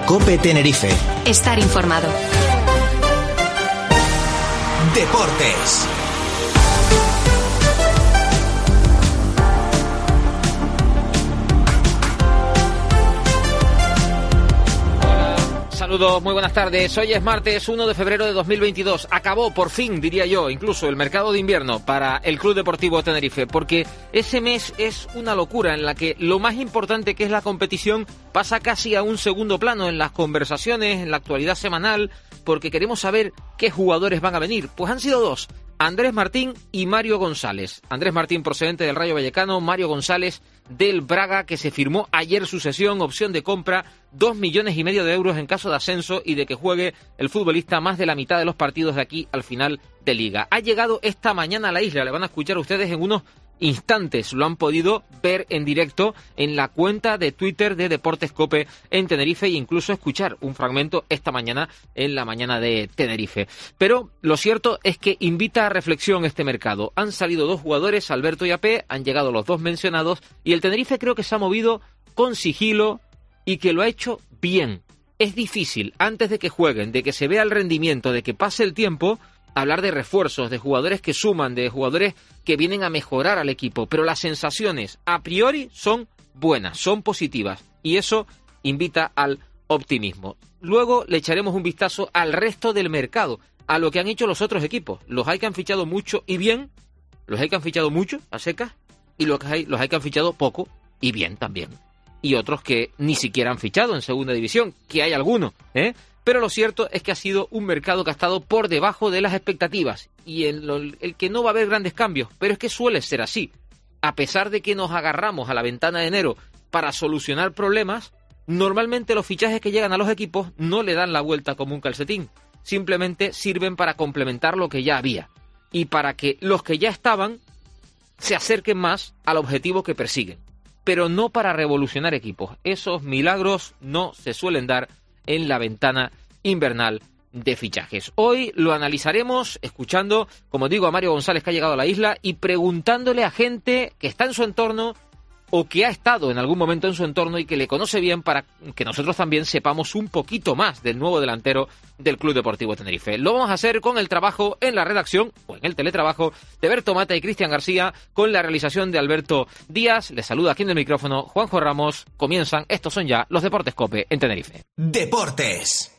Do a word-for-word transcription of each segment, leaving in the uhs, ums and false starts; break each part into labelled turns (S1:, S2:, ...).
S1: COPE Tenerife.
S2: Estar informado.
S1: Deportes.
S3: Saludos, muy buenas tardes. Hoy es martes uno de febrero de dos mil veintidós. Acabó, por fin, diría yo, incluso el mercado de invierno para el Club Deportivo Tenerife, porque ese mes es una locura en la que lo más importante, que es la competición, pasa casi a un segundo plano en las conversaciones, en la actualidad semanal, porque queremos saber qué jugadores van a venir. Pues han sido dos, Andrés Martín y Mario González. Andrés Martín, procedente del Rayo Vallecano, Mario González del Braga, que se firmó ayer su cesión, opción de compra, dos millones y medio de euros en caso de ascenso y de que juegue el futbolista más de la mitad de los partidos de aquí al final de liga. Ha llegado esta mañana a la isla, le van a escuchar ustedes en unos instantes, lo han podido ver en directo en la cuenta de Twitter de Deportes COPE en Tenerife e incluso escuchar un fragmento esta mañana en la mañana de Tenerife. Pero lo cierto es que invita a reflexión este mercado. Han salido dos jugadores, Alberto y A P, han llegado los dos mencionados y el Tenerife creo que se ha movido con sigilo y que lo ha hecho bien. Es difícil, antes de que jueguen, de que se vea el rendimiento, de que pase el tiempo, hablar de refuerzos, de jugadores que suman, de jugadores que vienen a mejorar al equipo, pero las sensaciones a priori son buenas, son positivas y eso invita al optimismo. Luego le echaremos un vistazo al resto del mercado, a lo que han hecho los otros equipos. Los hay que han fichado mucho y bien, los hay que han fichado mucho a secas y los hay, los hay que han fichado poco y bien también. Y otros que ni siquiera han fichado en segunda división, que hay algunos, ¿eh? Pero lo cierto es que ha sido un mercado que ha estado por debajo de las expectativas y en lo, el que no va a haber grandes cambios, pero es que suele ser así. A pesar de que nos agarramos a la ventana de enero para solucionar problemas, normalmente los fichajes que llegan a los equipos no le dan la vuelta como un calcetín, simplemente sirven para complementar lo que ya había y para que los que ya estaban se acerquen más al objetivo que persiguen, pero no para revolucionar equipos. Esos milagros no se suelen dar en la ventana invernal de fichajes. Hoy lo analizaremos escuchando, como digo, a Mario González, que ha llegado a la isla, y preguntándole a gente que está en su entorno o que ha estado en algún momento en su entorno y que le conoce bien, para que nosotros también sepamos un poquito más del nuevo delantero del Club Deportivo Tenerife. Lo vamos a hacer con el trabajo en la redacción o en el teletrabajo de Berto Mata y Cristian García, con la realización de Alberto Díaz. Les saluda aquí en el micrófono Juanjo Ramos. Comienzan, estos son ya los Deportes COPE en Tenerife.
S1: Deportes.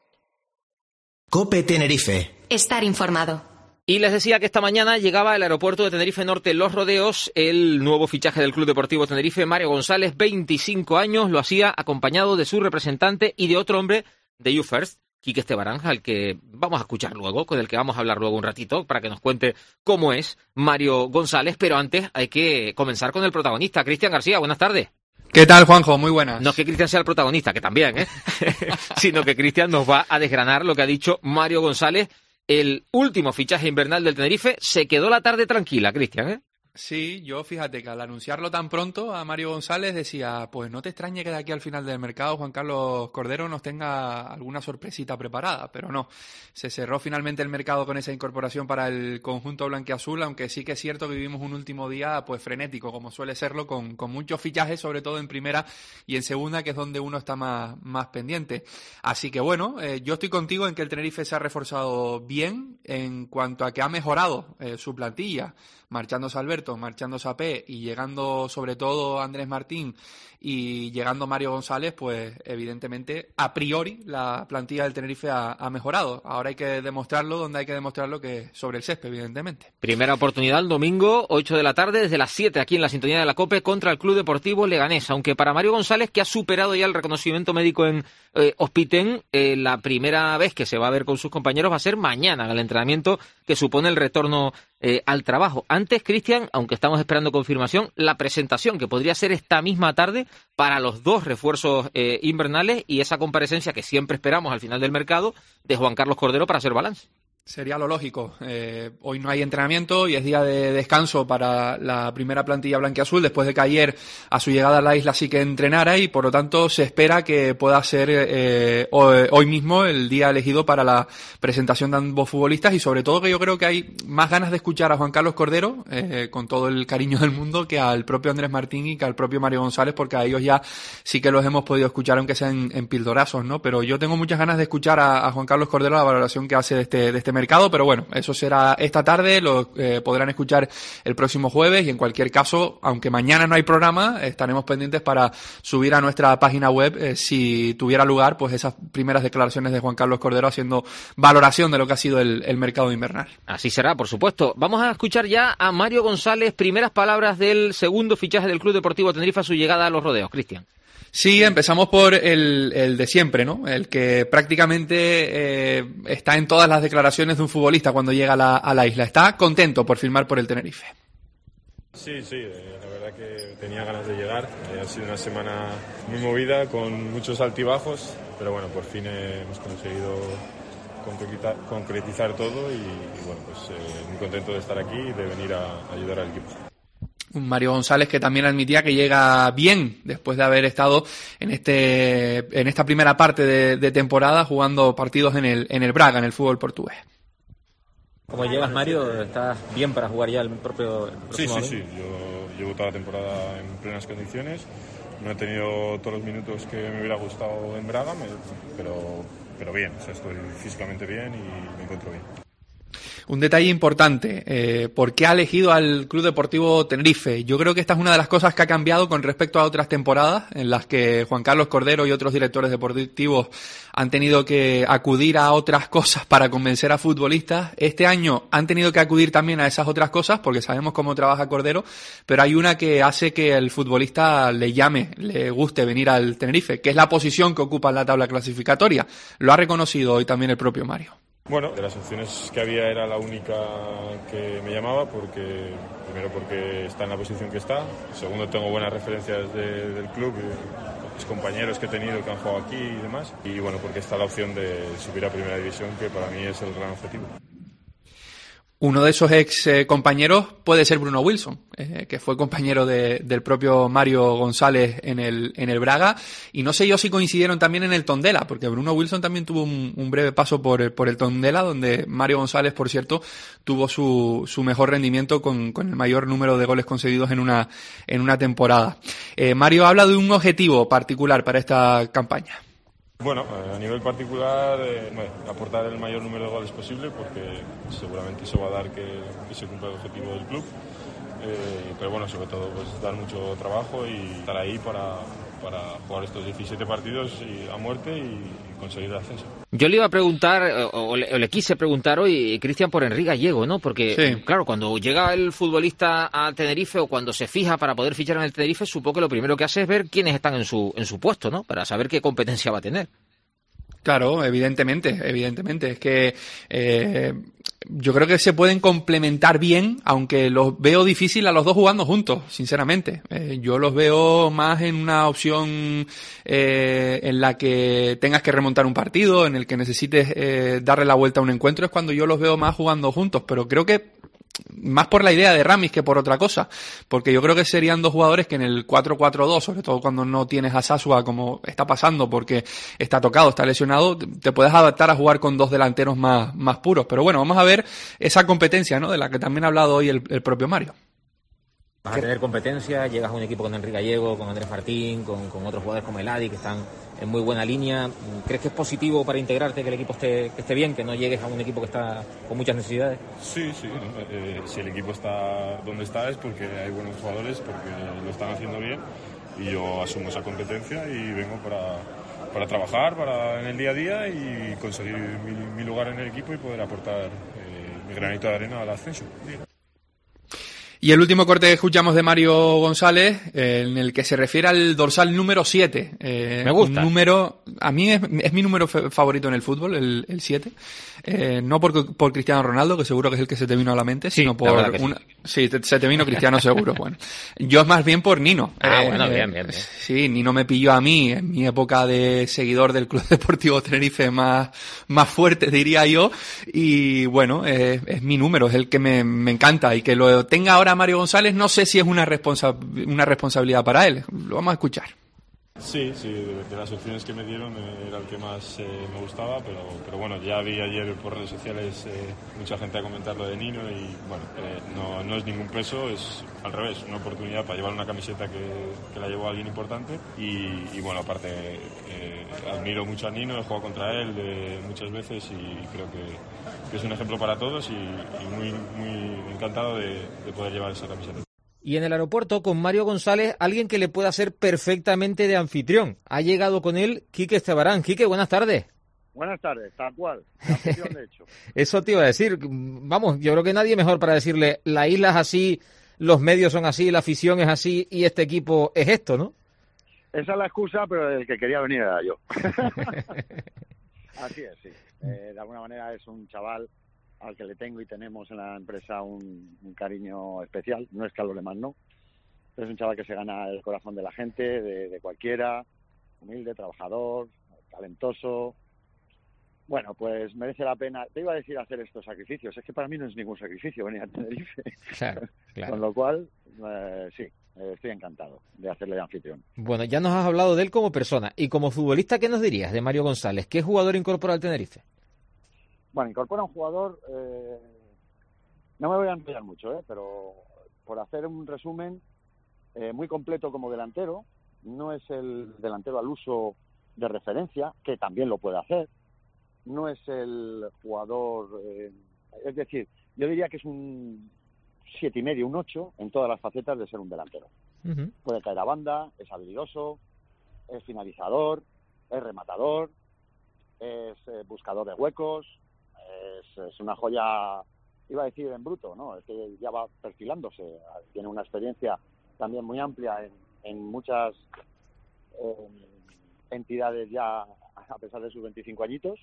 S1: COPE Tenerife.
S2: Estar informado.
S3: Y les decía que esta mañana llegaba al aeropuerto de Tenerife Norte Los Rodeos el nuevo fichaje del Club Deportivo Tenerife, Mario González, veinticinco años, lo hacía acompañado de su representante y de otro hombre de You First, Quique Estebarán, al que vamos a escuchar luego, con el que vamos a hablar luego un ratito, para que nos cuente cómo es Mario González, pero antes hay que comenzar con el protagonista, Cristian García. Buenas tardes.
S4: ¿Qué tal, Juanjo? Muy buenas.
S3: No es que Cristian sea el protagonista, que también, ¿eh? sino que Cristian nos va a desgranar lo que ha dicho Mario González. El último fichaje invernal del Tenerife. Se quedó la tarde tranquila, Cristian, ¿eh?
S4: Sí, yo fíjate que al anunciarlo tan pronto a Mario González decía, pues no te extrañe que de aquí al final del mercado Juan Carlos Cordero nos tenga alguna sorpresita preparada, pero no. Se cerró finalmente el mercado con esa incorporación para el conjunto blanquiazul, aunque sí que es cierto que vivimos un último día pues frenético, como suele serlo, con, con muchos fichajes, sobre todo en primera y en segunda, que es donde uno está más, más pendiente. Así que bueno, eh, yo estoy contigo en que el Tenerife se ha reforzado bien en cuanto a que ha mejorado eh, su plantilla, marchándose Alberto, marchándose A P y llegando sobre todo Andrés Martín y llegando Mario González, pues evidentemente a priori la plantilla del Tenerife ha, ha mejorado. Ahora hay que demostrarlo donde hay que demostrarlo, que sobre el césped, evidentemente.
S3: Primera oportunidad el domingo, ocho de la tarde, desde las siete, aquí en la sintonía de la COPE, contra el Club Deportivo Leganés. Aunque para Mario González, que ha superado ya el reconocimiento médico en eh, Hospiten, eh, la primera vez que se va a ver con sus compañeros va a ser mañana, en el entrenamiento que supone el retorno eh, al trabajo. Antes, Cristian, aunque estamos esperando confirmación, la presentación que podría ser esta misma tarde para los dos refuerzos eh, invernales y esa comparecencia que siempre esperamos al final del mercado de Juan Carlos Cordero para hacer balance.
S4: Sería lo lógico. Eh, hoy no hay entrenamiento y es día de descanso para la primera plantilla blanquiazul, después de que ayer a su llegada a la isla sí que entrenara, y por lo tanto se espera que pueda ser eh, hoy mismo el día elegido para la presentación de ambos futbolistas, y sobre todo que yo creo que hay más ganas de escuchar a Juan Carlos Cordero, eh, con todo el cariño del mundo, que al propio Andrés Martín y que al propio Mario González, porque a ellos ya sí que los hemos podido escuchar, aunque sea en, en pildorazos, ¿no? Pero yo tengo muchas ganas de escuchar a, a Juan Carlos Cordero, la valoración que hace de este, de este mercado, pero bueno, eso será esta tarde, lo eh, podrán escuchar el próximo jueves, y en cualquier caso, aunque mañana no hay programa, estaremos pendientes para subir a nuestra página web, eh, si tuviera lugar, pues esas primeras declaraciones de Juan Carlos Cordero haciendo valoración de lo que ha sido el, el mercado invernal.
S3: Así será, por supuesto. Vamos a escuchar ya a Mario González, primeras palabras del segundo fichaje del Club Deportivo Tenerife a su llegada a los rodeos. Cristian.
S4: Sí, empezamos por el, el de siempre, ¿no? El que prácticamente eh, está en todas las declaraciones de un futbolista cuando llega a la, a la isla. Está contento por firmar por el Tenerife.
S5: Sí, sí, eh, la verdad que tenía ganas de llegar. Eh, ha sido una semana muy movida, con muchos altibajos, pero bueno, por fin eh, hemos conseguido concretizar, concretizar todo y, y bueno, pues eh, muy contento de estar aquí y de venir a, a ayudar al equipo.
S4: Un Mario González que también admitía que llega bien después de haber estado en este en esta primera parte de, de temporada jugando partidos en el en el Braga, en el fútbol portugués.
S6: ¿Cómo llegas, Mario? ¿Estás bien para jugar ya el propio el
S5: Sí, sí,
S6: domingo?
S5: sí. Yo llevo toda la temporada en plenas condiciones. No he tenido todos los minutos que me hubiera gustado en Braga, me, pero, pero bien. O sea, estoy físicamente bien y me encuentro bien.
S4: Un detalle importante, eh, ¿por qué ha elegido al Club Deportivo Tenerife? Yo creo que esta es una de las cosas que ha cambiado con respecto a otras temporadas en las que Juan Carlos Cordero y otros directores deportivos han tenido que acudir a otras cosas para convencer a futbolistas. Este año han tenido que acudir también a esas otras cosas porque sabemos cómo trabaja Cordero, pero hay una que hace que el futbolista le llame, le guste venir al Tenerife, que es la posición que ocupa en la tabla clasificatoria. Lo ha reconocido hoy también el propio Mario.
S5: Bueno, de las opciones que había era la única que me llamaba, porque primero porque está en la posición que está, segundo tengo buenas referencias de, del club, los compañeros que he tenido que han jugado aquí y demás, y bueno, porque está la opción de subir a Primera División, que para mí es el gran objetivo.
S4: Uno de esos ex eh, compañeros puede ser Bruno Wilson, eh, que fue compañero de, del propio Mario González en el, en el Braga, y no sé yo si coincidieron también en el Tondela, porque Bruno Wilson también tuvo un, un breve paso por, por el Tondela, donde Mario González, por cierto, tuvo su, su mejor rendimiento con, con el mayor número de goles conseguidos en una, en una temporada. Eh, Mario habla de un objetivo particular para esta campaña.
S5: Bueno, a nivel particular, eh, bueno, aportar el mayor número de goles posible, porque seguramente eso va a dar que, que se cumpla el objetivo del club. Eh, pero bueno, sobre todo pues dar mucho trabajo y estar ahí para, para jugar estos diecisiete partidos y a muerte y conseguir el ascenso.
S3: Yo le iba a preguntar, o le, o le quise preguntar hoy, Cristian, por Enrique Gallego, ¿no? Porque, sí, claro, cuando llega el futbolista a Tenerife o cuando se fija para poder fichar en el Tenerife, supongo que lo primero que hace es ver quiénes están en su en su puesto, ¿no? Para saber qué competencia va a tener.
S4: Claro, evidentemente, evidentemente. Es que eh, yo creo que se pueden complementar bien, aunque los veo difícil a los dos jugando juntos, sinceramente. Eh, yo los veo más en una opción eh, en la que tengas que remontar un partido, en el que necesites eh, darle la vuelta a un encuentro, es cuando yo los veo más jugando juntos, pero creo que más por la idea de Ramis que por otra cosa, porque yo creo que serían dos jugadores que en el cuatro cuatro dos, sobre todo cuando no tienes a Sasua como está pasando porque está tocado, está lesionado, te puedes adaptar a jugar con dos delanteros más, más puros. Pero bueno, vamos a ver esa competencia, ¿no?, de la que también ha hablado hoy el, el propio Mario.
S6: Vas a tener competencia, llegas a un equipo con Enrique Gallego, con Andrés Martín, con, con otros jugadores como Eladi, que están en muy buena línea. ¿Crees que es positivo para integrarte que el equipo esté, que esté bien, que no llegues a un equipo que está con muchas necesidades?
S5: Sí, sí. Eh, si el equipo está donde está es porque hay buenos jugadores, porque lo están haciendo bien, y yo asumo esa competencia y vengo para, para trabajar para en el día a día y conseguir mi, mi lugar en el equipo y poder aportar eh, mi granito de arena al ascenso.
S4: Y el último corte que escuchamos de Mario González, eh, en el que se refiere al dorsal número siete. Eh,
S3: Me gusta.
S4: Un número, a mí es, es mi número fe- favorito en el fútbol, el, el siete. Eh, no por, por Cristiano Ronaldo, que seguro que es el que se te vino a la mente,
S3: Sí,
S4: sino
S3: la
S4: por
S3: verdad que sí.
S4: una... Sí, te- se te vino Cristiano seguro. Bueno, yo es más bien por Nino.
S3: Ah,
S4: Eh,
S3: bueno, bien, bien, bien.
S4: Sí, Nino me pilló a mí en mi época de seguidor del Club Deportivo Tenerife más, más fuerte, diría yo. Y bueno, eh, es mi número, es el que me, me encanta. Y que lo tenga ahora Mario González, no sé si es una, responsa- una responsabilidad para él. Lo vamos a escuchar.
S5: Sí, sí, de, de las opciones que me dieron eh, era el que más eh, me gustaba, pero, pero bueno, ya vi ayer por redes sociales eh, mucha gente a comentar lo de Nino y bueno, eh, no, no es ningún peso, es al revés, una oportunidad para llevar una camiseta que, que la llevó alguien importante y, y bueno, aparte eh, admiro mucho a Nino, he jugado contra él de, muchas veces y creo que, que es un ejemplo para todos y, y muy, muy encantado de, de poder llevar esa camiseta.
S3: Y en el aeropuerto, con Mario González, alguien que le pueda hacer perfectamente de anfitrión. Ha llegado con él Quique Estebarán. Quique, buenas tardes.
S7: Buenas tardes, tal cual. La anfitrión, de hecho.
S3: Eso te iba a decir. Vamos, yo creo que nadie mejor para decirle, la isla es así, los medios son así, la afición es así y este equipo es esto, ¿no?
S7: Esa es la excusa, pero el que quería venir era yo. Así es, sí. Eh, de alguna manera es un chaval al que le tengo y tenemos en la empresa un, un cariño especial. No es que a los demás no. Es un chaval que se gana el corazón de la gente, de, de cualquiera. Humilde, trabajador, talentoso. Bueno, pues merece la pena. Te iba a decir hacer estos sacrificios. Es que para mí no es ningún sacrificio venir a Tenerife.
S3: Claro, claro.
S7: Con lo cual, eh, sí, eh, estoy encantado de hacerle de anfitrión.
S3: Bueno, ya nos has hablado de él como persona. Y como futbolista, ¿qué nos dirías de Mario González? ¿Qué jugador incorpora al Tenerife?
S7: Bueno, incorpora un jugador, eh, no me voy a enrollar mucho, eh, pero por hacer un resumen, eh, muy completo como delantero, no es el delantero al uso de referencia, que también lo puede hacer, no es el jugador, eh, es decir, yo diría que es un siete y medio, un ocho en todas las facetas de ser un delantero.
S3: Uh-huh.
S7: Puede caer a banda, es habilidoso, es finalizador, es rematador, es eh, buscador de huecos. Es, es una joya, iba a decir en bruto, ¿no? Es que ya va perfilándose, tiene una experiencia también muy amplia en, en muchas eh, entidades ya a pesar de sus veinticinco añitos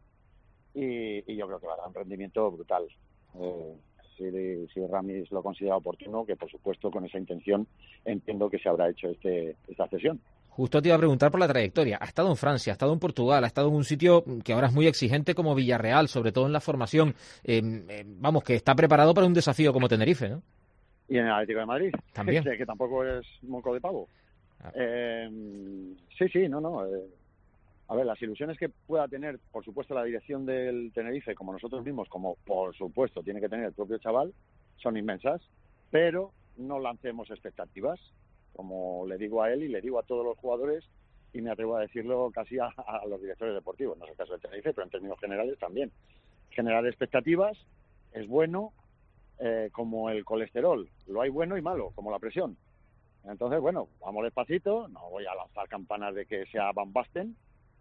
S7: y, y yo creo que va a dar un rendimiento brutal. Eh, si, si Ramis lo considera oportuno, que por supuesto con esa intención entiendo que se habrá hecho este esta cesión.
S3: Justo te iba a preguntar por la trayectoria. Ha estado en Francia, ha estado en Portugal, ha estado en un sitio que ahora es muy exigente como Villarreal, sobre todo en la formación. Eh, eh, vamos, que está preparado para un desafío como Tenerife, ¿no?
S7: Y en el Atlético de Madrid,
S3: también.
S7: que, que tampoco es moco de pavo.
S3: Ah.
S7: Eh, sí, sí, no, no. Eh, a ver, las ilusiones que pueda tener, por supuesto, la dirección del Tenerife, como nosotros mismos, como por supuesto tiene que tener el propio chaval, son inmensas, pero no lancemos expectativas. Como le digo a él y le digo a todos los jugadores, y me atrevo a decirlo casi a, a los directores deportivos, no es el caso de Tenerife, pero en términos generales también. Generar expectativas es bueno, eh, como el colesterol, lo hay bueno y malo, como la presión. Entonces, bueno, vamos despacito, no voy a lanzar campanas de que sea Van Basten,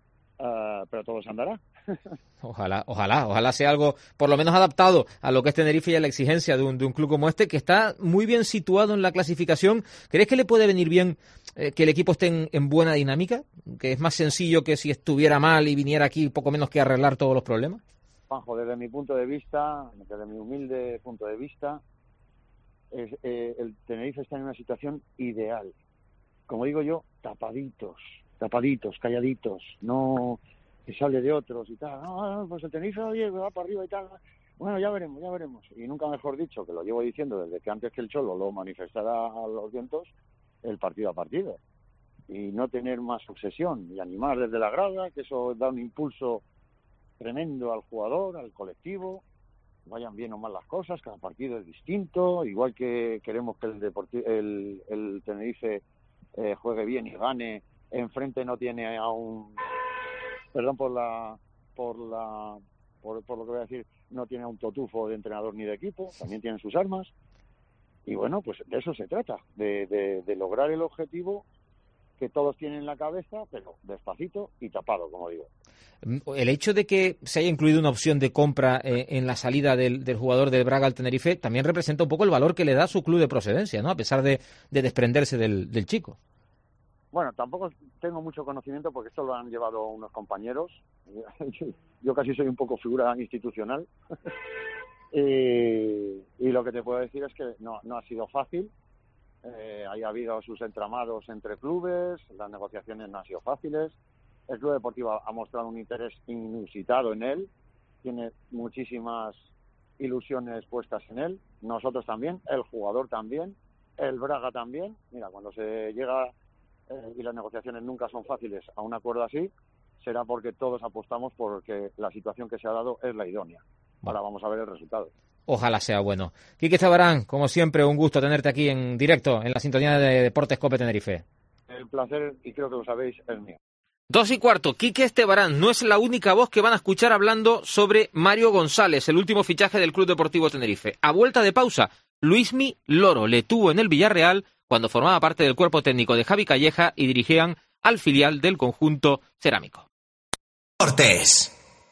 S7: uh, pero todo se andará.
S3: Ojalá, ojalá, ojalá sea algo por lo menos adaptado a lo que es Tenerife y a la exigencia de un, de un club como este, que está muy bien situado en la clasificación. ¿Crees que le puede venir bien eh, que el equipo esté en, en buena dinámica? ¿Que es más sencillo que si estuviera mal y viniera aquí poco menos que arreglar todos los problemas?
S7: Juanjo, desde mi punto de vista, desde mi humilde punto de vista, es, eh, el Tenerife está en una situación ideal. Como digo yo, tapaditos, tapaditos, calladitos, no que sale de otros y tal. No, pues el Tenerife, oye, va para arriba y tal. Bueno, ya veremos, ya veremos. Y nunca mejor dicho, que lo llevo diciendo desde que antes que el Cholo lo manifestara a los vientos, el partido a partido. Y no tener más obsesión y animar desde la grada, que eso da un impulso tremendo al jugador, al colectivo. Vayan bien o mal las cosas, cada partido es distinto, igual que queremos que el, Deporti- el, el Tenerife eh, juegue bien y gane. Enfrente no tiene a un, perdón por la, por la, por, por lo que voy a decir, no tiene a un totufo de entrenador ni de equipo, también tienen sus armas. Y bueno, pues de eso se trata, de, de, de lograr el objetivo que todos tienen en la cabeza, pero despacito y tapado, como digo.
S3: El hecho de que se haya incluido una opción de compra eh, en la salida del, del jugador del Braga al Tenerife también representa un poco el valor que le da a su club de procedencia, ¿no? A pesar de, de desprenderse del, del chico.
S7: Bueno, tampoco tengo mucho conocimiento porque esto lo han llevado unos compañeros. Yo casi soy un poco figura institucional. y, y lo que te puedo decir es que no, no ha sido fácil. Eh, ha habido sus entramados entre clubes, las negociaciones no han sido fáciles. El Club Deportivo ha mostrado un interés inusitado en él, tiene muchísimas ilusiones puestas en él, nosotros también, el jugador también, el Braga también. Mira, cuando se llega eh, y las negociaciones nunca son fáciles a un acuerdo así, será porque todos apostamos porque la situación que se ha dado es la idónea. Ahora vamos a ver el resultado.
S3: Ojalá sea bueno. Quique Estabarán, como siempre, un gusto tenerte aquí en directo en la sintonía de Deportes Cope Tenerife.
S7: El placer, y creo que lo sabéis, es mío.
S3: Dos y cuarto, Quique Estebarán no es la única voz que van a escuchar hablando sobre Mario González, el último fichaje del Club Deportivo Tenerife. A vuelta de pausa, Luismi Loro le tuvo en el Villarreal cuando formaba parte del cuerpo técnico de Javi Calleja y dirigían al filial del conjunto cerámico.
S1: Deportes.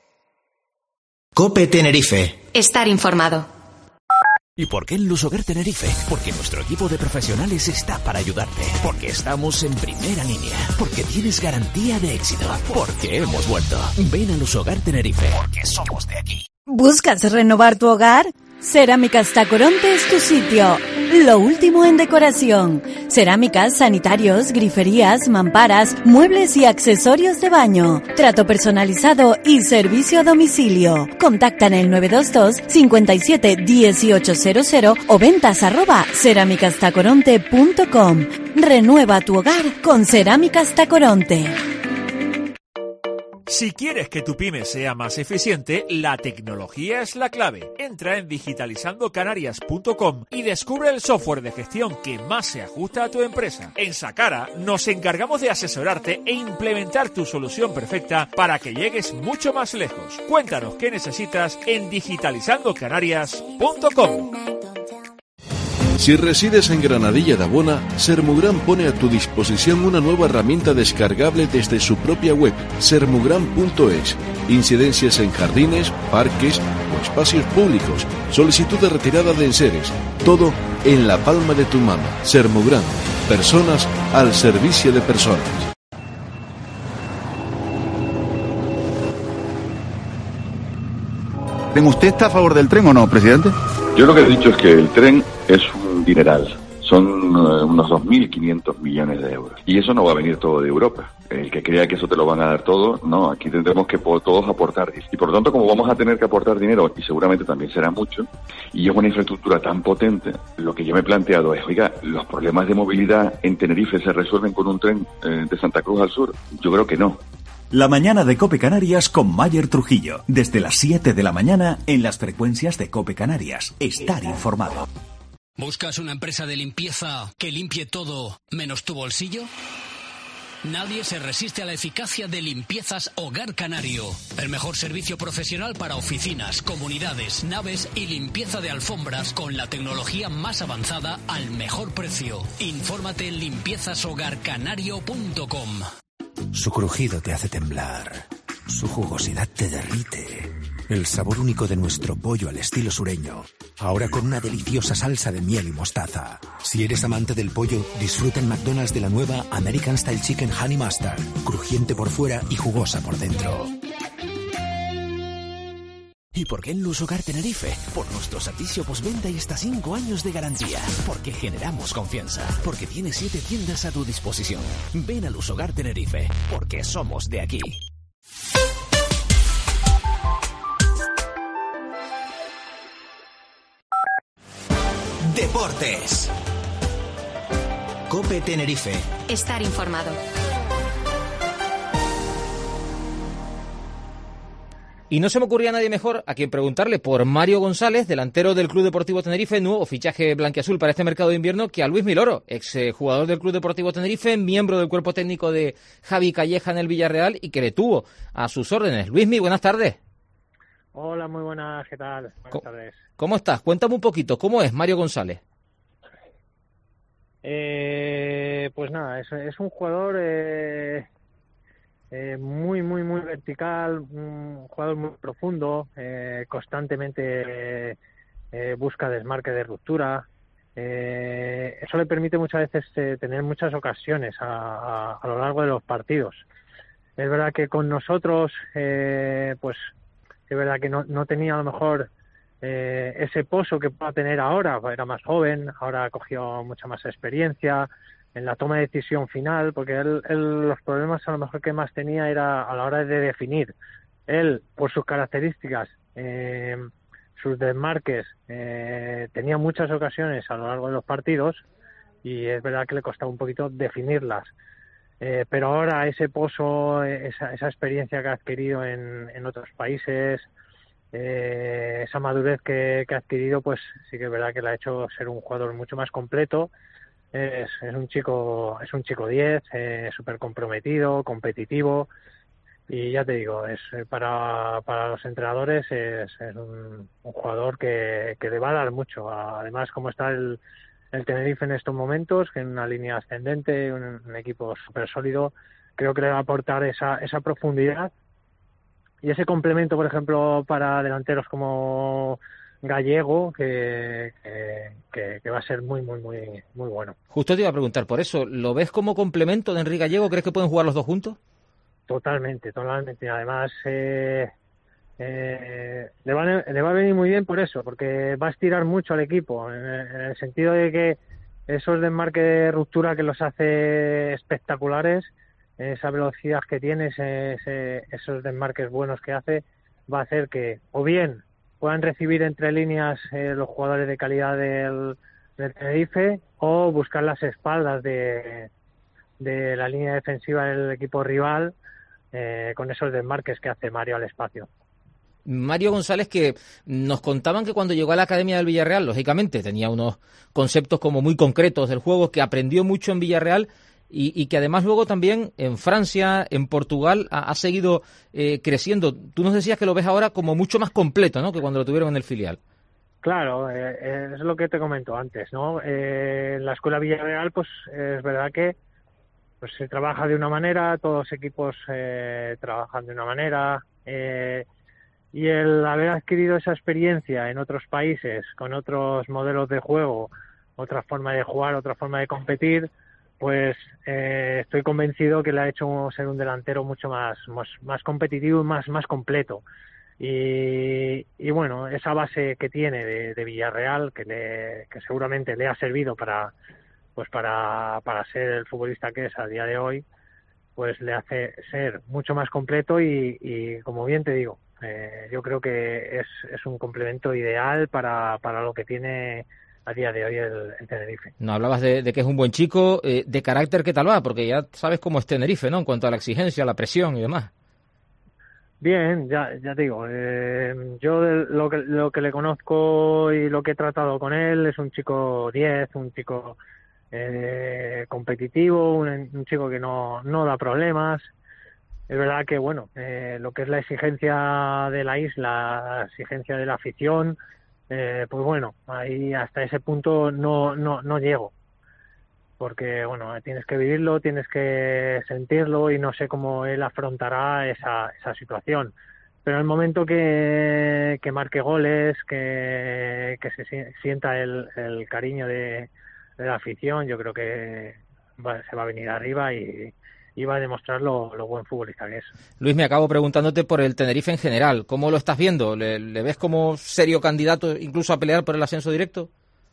S1: Cope Tenerife.
S2: Estar informado.
S8: ¿Y por qué en Lusoguer Tenerife? Porque nuestro equipo de profesionales está para ayudarte. Porque estamos en primera línea. Porque tienes garantía de éxito. Porque hemos vuelto. Ven a Lusoguer Tenerife. Porque somos de aquí.
S9: ¿Buscas renovar tu hogar? Cerámicas Tacoronte es tu sitio. Lo último en decoración. Cerámicas, sanitarios, griferías, mamparas, muebles y accesorios de baño. Trato personalizado y servicio a domicilio. Contacta en el nueve dos dos, cinco siete, uno ocho cero cero o ventas arroba cerámicas tacoronte punto com. Renueva tu hogar con Cerámicas Tacoronte.
S10: Si quieres que tu pyme sea más eficiente, la tecnología es la clave. Entra en digitalizando canarias punto com y descubre el software de gestión que más se ajusta a tu empresa. En Sacara nos encargamos de asesorarte e implementar tu solución perfecta para que llegues mucho más lejos. Cuéntanos qué necesitas en digitalizando canarias punto com.
S11: Si resides en Granadilla de Abona, Sermugran pone a tu disposición una nueva herramienta descargable desde su propia web, sermugran punto es. Incidencias en jardines, parques o espacios públicos, solicitud de retirada de enseres, todo en la palma de tu mano. Sermugran, personas al servicio de personas.
S12: ¿Usted está a favor del tren o no, presidente?
S13: Yo lo que he dicho es que el tren es un dineral. Son uh, unos dos mil quinientos millones de euros. Y eso no va a venir todo de Europa. El que crea que eso te lo van a dar todo, no, aquí tendremos que po- todos aportar. Y por lo tanto, como vamos a tener que aportar dinero, y seguramente también será mucho, y es una infraestructura tan potente, lo que yo me he planteado es, oiga, ¿los problemas de movilidad en Tenerife se resuelven con un tren eh, de Santa Cruz al sur? Yo creo que no.
S14: La mañana de Cope Canarias con Mayer Trujillo. Desde las siete de la mañana en las frecuencias de Cope Canarias. Estar informado.
S15: ¿Buscas una empresa de limpieza que limpie todo menos tu bolsillo? Nadie se resiste a la eficacia de Limpiezas Hogar Canario. El mejor servicio profesional para oficinas, comunidades, naves y limpieza de alfombras con la tecnología más avanzada al mejor precio. Infórmate en limpiezas hogar canario punto com.
S8: Su crujido te hace temblar, su jugosidad te derrite. El sabor único de nuestro pollo al estilo sureño, ahora con una deliciosa salsa de miel y mostaza. Si eres amante del pollo, disfruta en McDonald's de la nueva American Style Chicken Honey Mustard, crujiente por fuera y jugosa por dentro. ¿Y por qué en Lusogar Tenerife? Por nuestro servicio postventa y hasta cinco años de garantía. Porque generamos confianza. Porque tiene siete tiendas a tu disposición. Ven a Lusogar Tenerife. Porque somos de aquí.
S1: Deportes. Cope Tenerife.
S2: Estar informado.
S3: Y no se me ocurría a nadie mejor a quien preguntarle por Mario González, delantero del Club Deportivo Tenerife, nuevo fichaje blanquiazul para este mercado de invierno, que a Luismi Loro, ex jugador del Club Deportivo Tenerife, miembro del cuerpo técnico de Javi Calleja en el Villarreal y que le tuvo a sus órdenes. Luismi, buenas tardes.
S16: Hola, muy buenas, ¿qué tal? Buenas tardes.
S3: ¿Cómo estás? Cuéntame un poquito, ¿cómo es Mario González?
S16: Eh, pues nada, es, es un jugador eh, eh, muy, muy, muy vertical, un jugador muy profundo, eh, constantemente eh, busca desmarque de ruptura. Eh, eso le permite muchas veces eh, tener muchas ocasiones a, a, a lo largo de los partidos. Es verdad que con nosotros, eh, pues es verdad que no, no tenía a lo mejor eh, ese pozo que pueda tener ahora, era más joven, ahora ha cogido mucha más experiencia en la toma de decisión final, porque él, él los problemas a lo mejor que más tenía era a la hora de definir. Él, por sus características, eh, sus desmarques, eh, tenía muchas ocasiones a lo largo de los partidos y es verdad que le costaba un poquito definirlas. Eh, pero ahora ese pozo, esa, esa experiencia que ha adquirido en, en otros países, eh, esa madurez que, que ha adquirido, pues sí que es verdad que le ha hecho ser un jugador mucho más completo. Es, es un chico es un chico diez, eh, súper comprometido, competitivo, y ya te digo, es para, para los entrenadores es, es un, un jugador que, que le va a dar mucho. Además, como está el el Tenerife en estos momentos, que en una línea ascendente, un, un equipo súper sólido, creo que le va a aportar esa, esa profundidad y ese complemento, por ejemplo, para delanteros como Gallego, que, que, que va a ser muy, muy, muy, muy bueno.
S3: Justo te iba a preguntar por eso, ¿lo ves como complemento de Enrique Gallego? ¿Crees que pueden jugar los dos juntos?
S16: Totalmente, totalmente. Además, eh, Eh, le, va, le va a venir muy bien por eso, porque va a estirar mucho al equipo, en, en el sentido de que esos desmarques de ruptura que los hace espectaculares, esa velocidad que tiene, ese, ese, esos desmarques buenos que hace, va a hacer que o bien puedan recibir entre líneas eh, los jugadores de calidad del, del Tenerife, o buscar las espaldas de, de la línea defensiva del equipo rival eh, con esos desmarques que hace Mario al espacio.
S3: Mario González, que nos contaban que cuando llegó a la Academia del Villarreal, lógicamente tenía unos conceptos como muy concretos del juego, que aprendió mucho en Villarreal y, y que además luego también en Francia, en Portugal, ha, ha seguido eh, creciendo. Tú nos decías que lo ves ahora como mucho más completo, ¿no?, que cuando lo tuvieron en el filial.
S16: Claro, eh, es lo que te comento antes, ¿no? Eh, en la Escuela Villarreal, pues es verdad que pues se trabaja de una manera, todos los equipos eh, trabajan de una manera, eh, y el haber adquirido esa experiencia en otros países, con otros modelos de juego, otra forma de jugar, otra forma de competir, pues eh, estoy convencido que le ha hecho ser un delantero mucho más, más, más competitivo y más, más completo. Y, y bueno, esa base que tiene de, de Villarreal, que, le, que seguramente le ha servido para, pues para, para ser el futbolista que es a día de hoy, pues le hace ser mucho más completo y, y como bien te digo, Eh, yo creo que es, es un complemento ideal para, para lo que tiene a día de hoy el, el Tenerife.
S3: No, hablabas de, de que es un buen chico, eh, de carácter, ¿qué tal va? Porque ya sabes cómo es Tenerife, ¿no?, en cuanto a la exigencia, la presión y demás.
S16: Bien, ya ya te digo, eh, yo de lo que, lo que le conozco y lo que he tratado con él, es un chico diez, un chico eh, competitivo, un, un chico que no, no da problemas. Es verdad que, bueno, eh, lo que es la exigencia de la isla, la exigencia de la afición, eh, pues bueno, ahí hasta ese punto no, no, no llego. Porque, bueno, tienes que vivirlo, tienes que sentirlo y no sé cómo él afrontará esa, esa situación. Pero en el momento que, que marque goles, que, que se sienta el, el cariño de, de la afición, yo creo que va, se va a venir arriba y... y va a demostrar lo, lo buen futbolista que es.
S3: Luis, me acabo preguntándote por el Tenerife en general. ¿Cómo lo estás viendo? ¿Le, le ves como serio candidato incluso a pelear por el ascenso directo?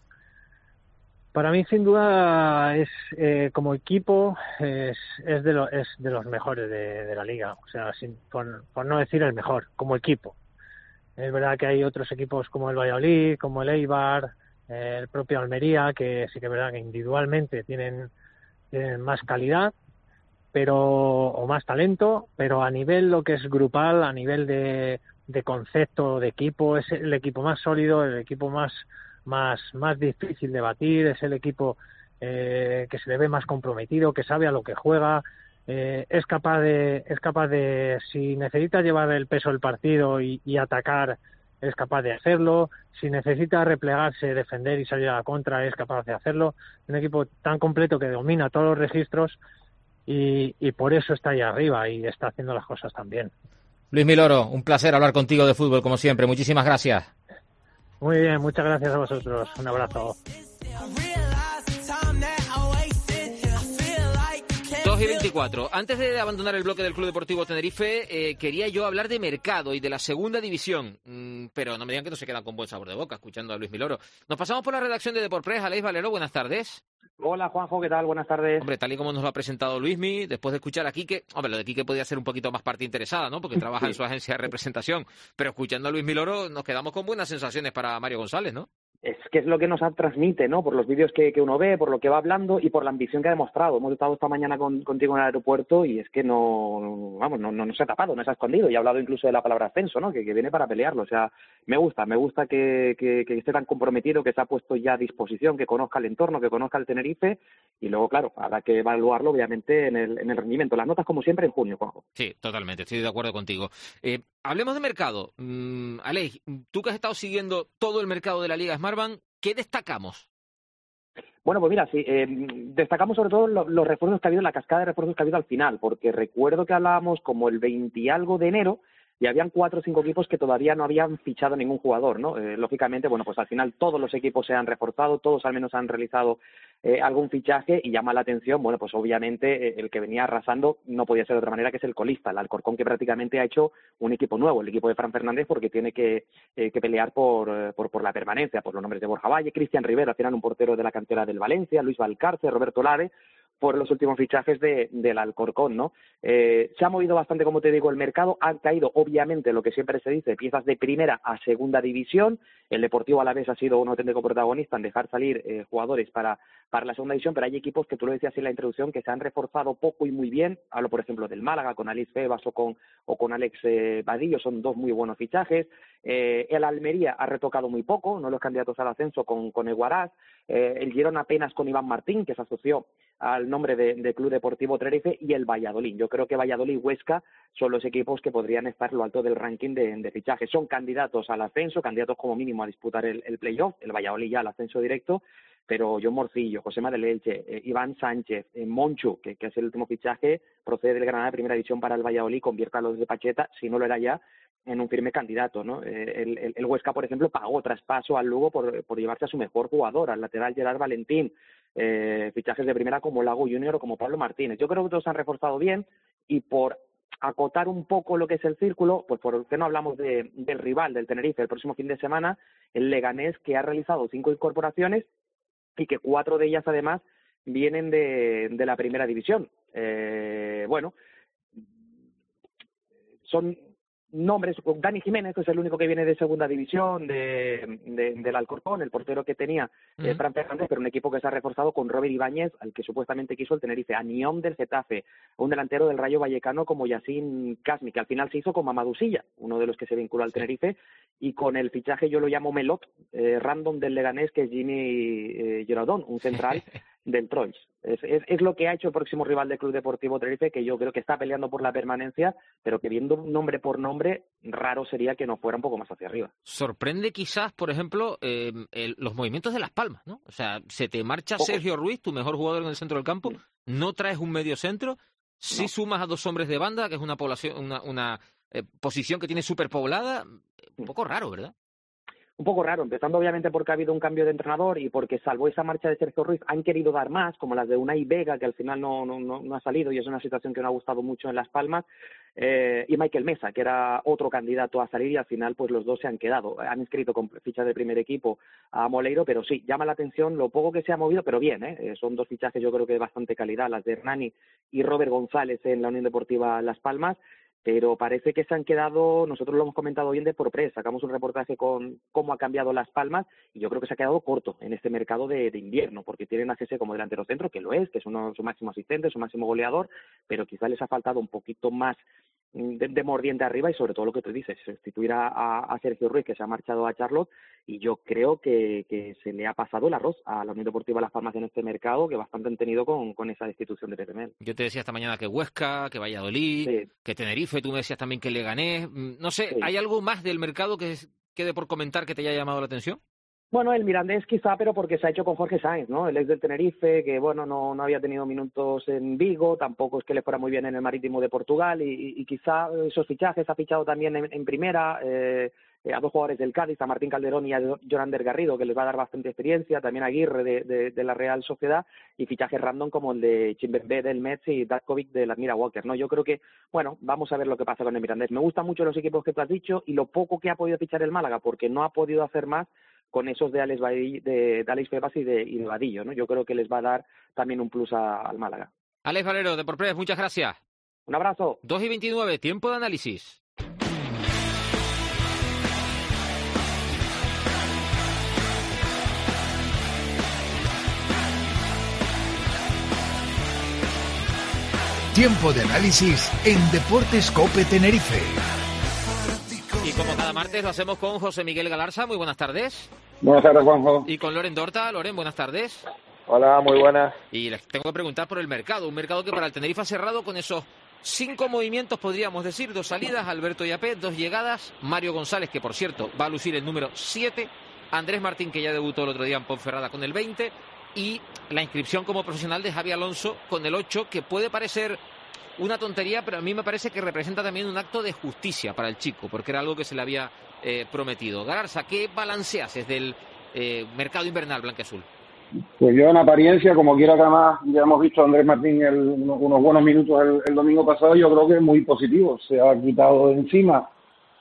S16: Para mí, sin duda, es eh, como equipo es, es, de lo, es de los mejores de, de la liga. O sea, sin, por, por no decir el mejor, como equipo. Es verdad que hay otros equipos como el Valladolid, como el Eibar, eh, el propio Almería, que sí que es verdad que individualmente tienen, tienen más calidad, pero o más talento, pero a nivel lo que es grupal, a nivel de, de concepto de equipo, es el equipo más sólido, el equipo más más más difícil de batir, es el equipo eh, que se le ve más comprometido, que sabe a lo que juega, eh, es capaz de es capaz de si necesita llevar el peso del partido y, y atacar es capaz de hacerlo, si necesita replegarse, defender y salir a la contra, es capaz de hacerlo. Un equipo tan completo que domina todos los registros y, y por eso está ahí arriba y está haciendo las cosas tan bien.
S3: Luis Miloro, un placer hablar contigo de fútbol como siempre. Muchísimas gracias.
S16: Muy bien, muchas gracias a vosotros. Un abrazo.
S3: dos y veinticuatro. Antes de abandonar el bloque del Club Deportivo Tenerife, eh, quería yo hablar de mercado y de la segunda división, mm, pero no me digan que no se quedan con buen sabor de boca escuchando a Luis Miloro. Nos pasamos por la redacción de Deportpress. Aleix Valero, buenas tardes.
S17: Hola Juanjo, ¿qué tal? Buenas tardes.
S3: Hombre, tal y como nos lo ha presentado Luismi, después de escuchar a Quique, hombre, lo de Quique podía ser un poquito más parte interesada, ¿no? Porque trabaja sí. en su agencia de representación, pero escuchando a Luis Miloro nos quedamos con buenas sensaciones para Mario González, ¿no?
S17: Es que es lo que nos transmite, ¿no? Por los vídeos que, que uno ve, por lo que va hablando y por la ambición que ha demostrado. Hemos estado esta mañana con, contigo en el aeropuerto y es que no, vamos, no, no, no se ha tapado, no se ha escondido y ha hablado incluso de la palabra ascenso, ¿no? Que, que viene para pelearlo. O sea, me gusta, me gusta que, que, que esté tan comprometido, que se ha puesto ya a disposición, que conozca el entorno, que conozca el Tenerife y luego, claro, habrá que evaluarlo obviamente en el, en el rendimiento. Las notas como siempre en junio, Juanjo.
S3: Sí, totalmente, estoy de acuerdo contigo. Eh, hablemos de mercado. Mm, Aleix, tú que has estado siguiendo todo el mercado de la Liga Smartbank, ¿qué destacamos?
S17: Bueno, pues mira, sí, eh, destacamos sobre todo los, los refuerzos que ha habido, la cascada de refuerzos que ha habido al final, porque recuerdo que hablábamos como el veinte y algo de enero y habían cuatro o cinco equipos que todavía no habían fichado ningún jugador, ¿no? Eh, lógicamente, bueno, pues al final todos los equipos se han reforzado, todos al menos han realizado eh, algún fichaje y llama la atención, bueno, pues obviamente eh, el que venía arrasando no podía ser de otra manera que es el colista, el Alcorcón, que prácticamente ha hecho un equipo nuevo, el equipo de Fran Fernández, porque tiene que, eh, que pelear por, eh, por, por la permanencia, por los nombres de Borja Valle, Cristian Rivera, al final un portero de la cantera del Valencia, Luis Valcarce, Roberto Lare, por los últimos fichajes de, del Alcorcón, ¿no? Eh, se ha movido bastante, como te digo, el mercado. Han caído, obviamente, lo que siempre se dice, piezas de primera a segunda división. El Deportivo Alavés ha sido un auténtico protagonista en dejar salir eh, jugadores para, para la segunda división, pero hay equipos que tú lo decías en la introducción que se han reforzado poco y muy bien. Hablo, por ejemplo, del Málaga con Alice Febas o con, o con Alex eh, Vadillo, son dos muy buenos fichajes. Eh, el Almería ha retocado muy poco, no los candidatos al ascenso con, con Eguaraz. Eh, el Girona apenas con Iván Martín, que se asoció al nombre de, de Club Deportivo Tenerife, y el Valladolid. Yo creo que Valladolid y Huesca son los equipos que podrían estar lo alto del ranking de, de fichajes. Son candidatos al ascenso, candidatos como mínimo a disputar el, el playoff, el Valladolid ya al ascenso directo, pero John Morcillo, Josema del Elche, eh, Iván Sánchez, eh, Monchu, que, que es el último fichaje, procede del Granada de Primera División para el Valladolid, convierte a los de Pacheta, si no lo era ya, en un firme candidato, ¿no? Eh, el, el, el Huesca, por ejemplo, pagó traspaso al Lugo por, por llevarse a su mejor jugador, al lateral Gerard Valentín, eh, fichajes de primera como Lago Junior o como Pablo Martínez. Yo creo que todos se han reforzado bien y por acotar un poco lo que es el círculo, pues por qué no hablamos de, del rival del Tenerife el próximo fin de semana, el Leganés, que ha realizado cinco incorporaciones y que cuatro de ellas además vienen de, de la primera división. Eh, bueno, son nombres, Dani Jiménez, que es el único que viene de segunda división, de, de, del Alcorcón, el portero que tenía uh-huh. eh, Fran Fernández, pero un equipo que se ha reforzado con Robert Ibáñez, al que supuestamente quiso el Tenerife, a Niom del Getafe, un delantero del Rayo Vallecano como Yacine Kasmi, que al final se hizo con Mamadou Silla, uno de los que se vinculó al Tenerife, y con el fichaje yo lo llamo Melot, eh, random del Leganés, que es Jimmy eh, Girardón, un central del Troyes. Es, es, es lo que ha hecho el próximo rival del Club Deportivo Tenerife, que yo creo que está peleando por la permanencia, pero que viendo nombre por nombre, raro sería que no fuera un poco más hacia arriba.
S3: Sorprende quizás, por ejemplo, eh, el, los movimientos de Las Palmas, ¿no? O sea, se te marcha poco. Sergio Ruiz, tu mejor jugador en el centro del campo, no traes un medio centro, sí no. sumas a dos hombres de banda, que es una población, una, una eh, posición que tiene superpoblada, un poco raro, ¿verdad?
S17: Un poco raro, empezando obviamente porque ha habido un cambio de entrenador y porque salvo esa marcha de Sergio Ruiz han querido dar más, como las de Unai Vega, que al final no, no, no ha salido y es una situación que no ha gustado mucho en Las Palmas, eh, y Michael Mesa, que era otro candidato a salir y al final pues los dos se han quedado. Han inscrito con fichas de primer equipo a Moleiro, pero sí, llama la atención lo poco que se ha movido, pero bien, ¿eh? Son dos fichajes yo creo que de bastante calidad, las de Hernani y Robert González en la Unión Deportiva Las Palmas. Pero parece que se han quedado, nosotros lo hemos comentado hoy en Deporpress, sacamos un reportaje con cómo ha cambiado Las Palmas y yo creo que se ha quedado corto en este mercado de, de invierno, porque tienen a Gese como delantero centro, que lo es, que es uno, su máximo asistente, su máximo goleador, pero quizá les ha faltado un poquito más de, de mordiente arriba y sobre todo lo que tú dices, sustituir a, a, a Sergio Ruiz, que se ha marchado a Charlotte, y yo creo que, que se le ha pasado el arroz a la Unión Deportiva Las Palmas en este mercado, que bastante han tenido con, con esa destitución de Pepe Mel.
S3: Yo te decía esta mañana que Huesca, que Valladolid, sí. que Tenerife, tú me decías también que Leganés, no sé, sí. ¿hay algo más del mercado que, quede por comentar que te haya llamado la atención?
S17: Bueno, el Mirandés quizá, pero porque se ha hecho con Jorge Sáenz, ¿no? El ex del Tenerife, que bueno, no, no había tenido minutos en Vigo, tampoco es que le fuera muy bien en el Marítimo de Portugal, y, y quizá esos fichajes, ha fichado también en, en primera eh, a dos jugadores del Cádiz, a Martín Calderón y a Jonander Garrido, que les va a dar bastante experiencia, también a Aguirre de, de, de la Real Sociedad, y fichajes random como el de Chimbembe del Metz y Datkovic de la Admira Walker, ¿no? Yo creo que, bueno, vamos a ver lo que pasa con el Mirandés. Me gustan mucho los equipos que tú has dicho y lo poco que ha podido fichar el Málaga, porque no ha podido hacer más con esos de Alex, Badillo, de, de Alex Febas y de, y de Vadillo, ¿no? Yo creo que les va a dar también un plus a, al Málaga.
S3: Alex Valero, de Porpress, muchas gracias.
S17: Un abrazo.
S3: dos y veintinueve, tiempo de análisis.
S18: Tiempo de análisis en Deportes COPE Tenerife.
S3: Y como cada martes lo hacemos con José Miguel Galarza. Muy buenas tardes.
S19: Buenas tardes, Juanjo.
S3: Y con Loren Dorta. Loren, buenas tardes.
S19: Hola, muy buenas.
S3: Y les tengo que preguntar por el mercado. Un mercado que para el Tenerife ha cerrado con esos cinco movimientos, podríamos decir. Dos salidas, Alberto Yapé, dos llegadas. Mario González, que por cierto va a lucir el número siete. Andrés Martín, que ya debutó el otro día en Ponferrada con el veinte. Y la inscripción como profesional de Javi Alonso con el ocho, que puede parecer una tontería, pero a mí me parece que representa también un acto de justicia para el chico, porque era algo que se le había eh, prometido. Galarza, ¿qué balance haces del eh, mercado invernal blanquiazul?
S19: Pues yo en apariencia, como quiera que además ya hemos visto a Andrés Martín el, unos, unos buenos minutos el, el domingo pasado, yo creo que es muy positivo. Se ha quitado de encima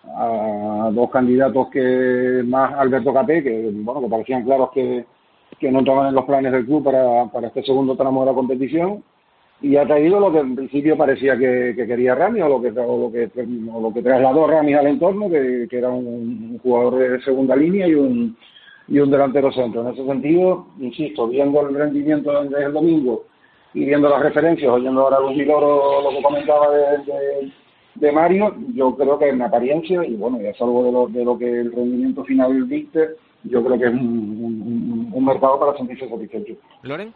S19: a dos candidatos que más Alberto Capé, que bueno, que parecían claros que, que no entraban en los planes del club para, para este segundo tramo de la competición. Y ha traído lo que en principio parecía que, que quería Ramis, o lo que o lo que o lo que trasladó Ramis al entorno, que, que era un, un jugador de segunda línea y un y un delantero centro. En ese sentido, insisto, viendo el rendimiento desde el domingo y viendo las referencias, oyendo ahora a Luis Miloro lo que comentaba de, de, de Mario, yo creo que en apariencia, y bueno, ya salvo de lo, de lo que el rendimiento final dicte, yo creo que es un, un, un mercado para sentirse satisfecho.
S3: ¿Loren?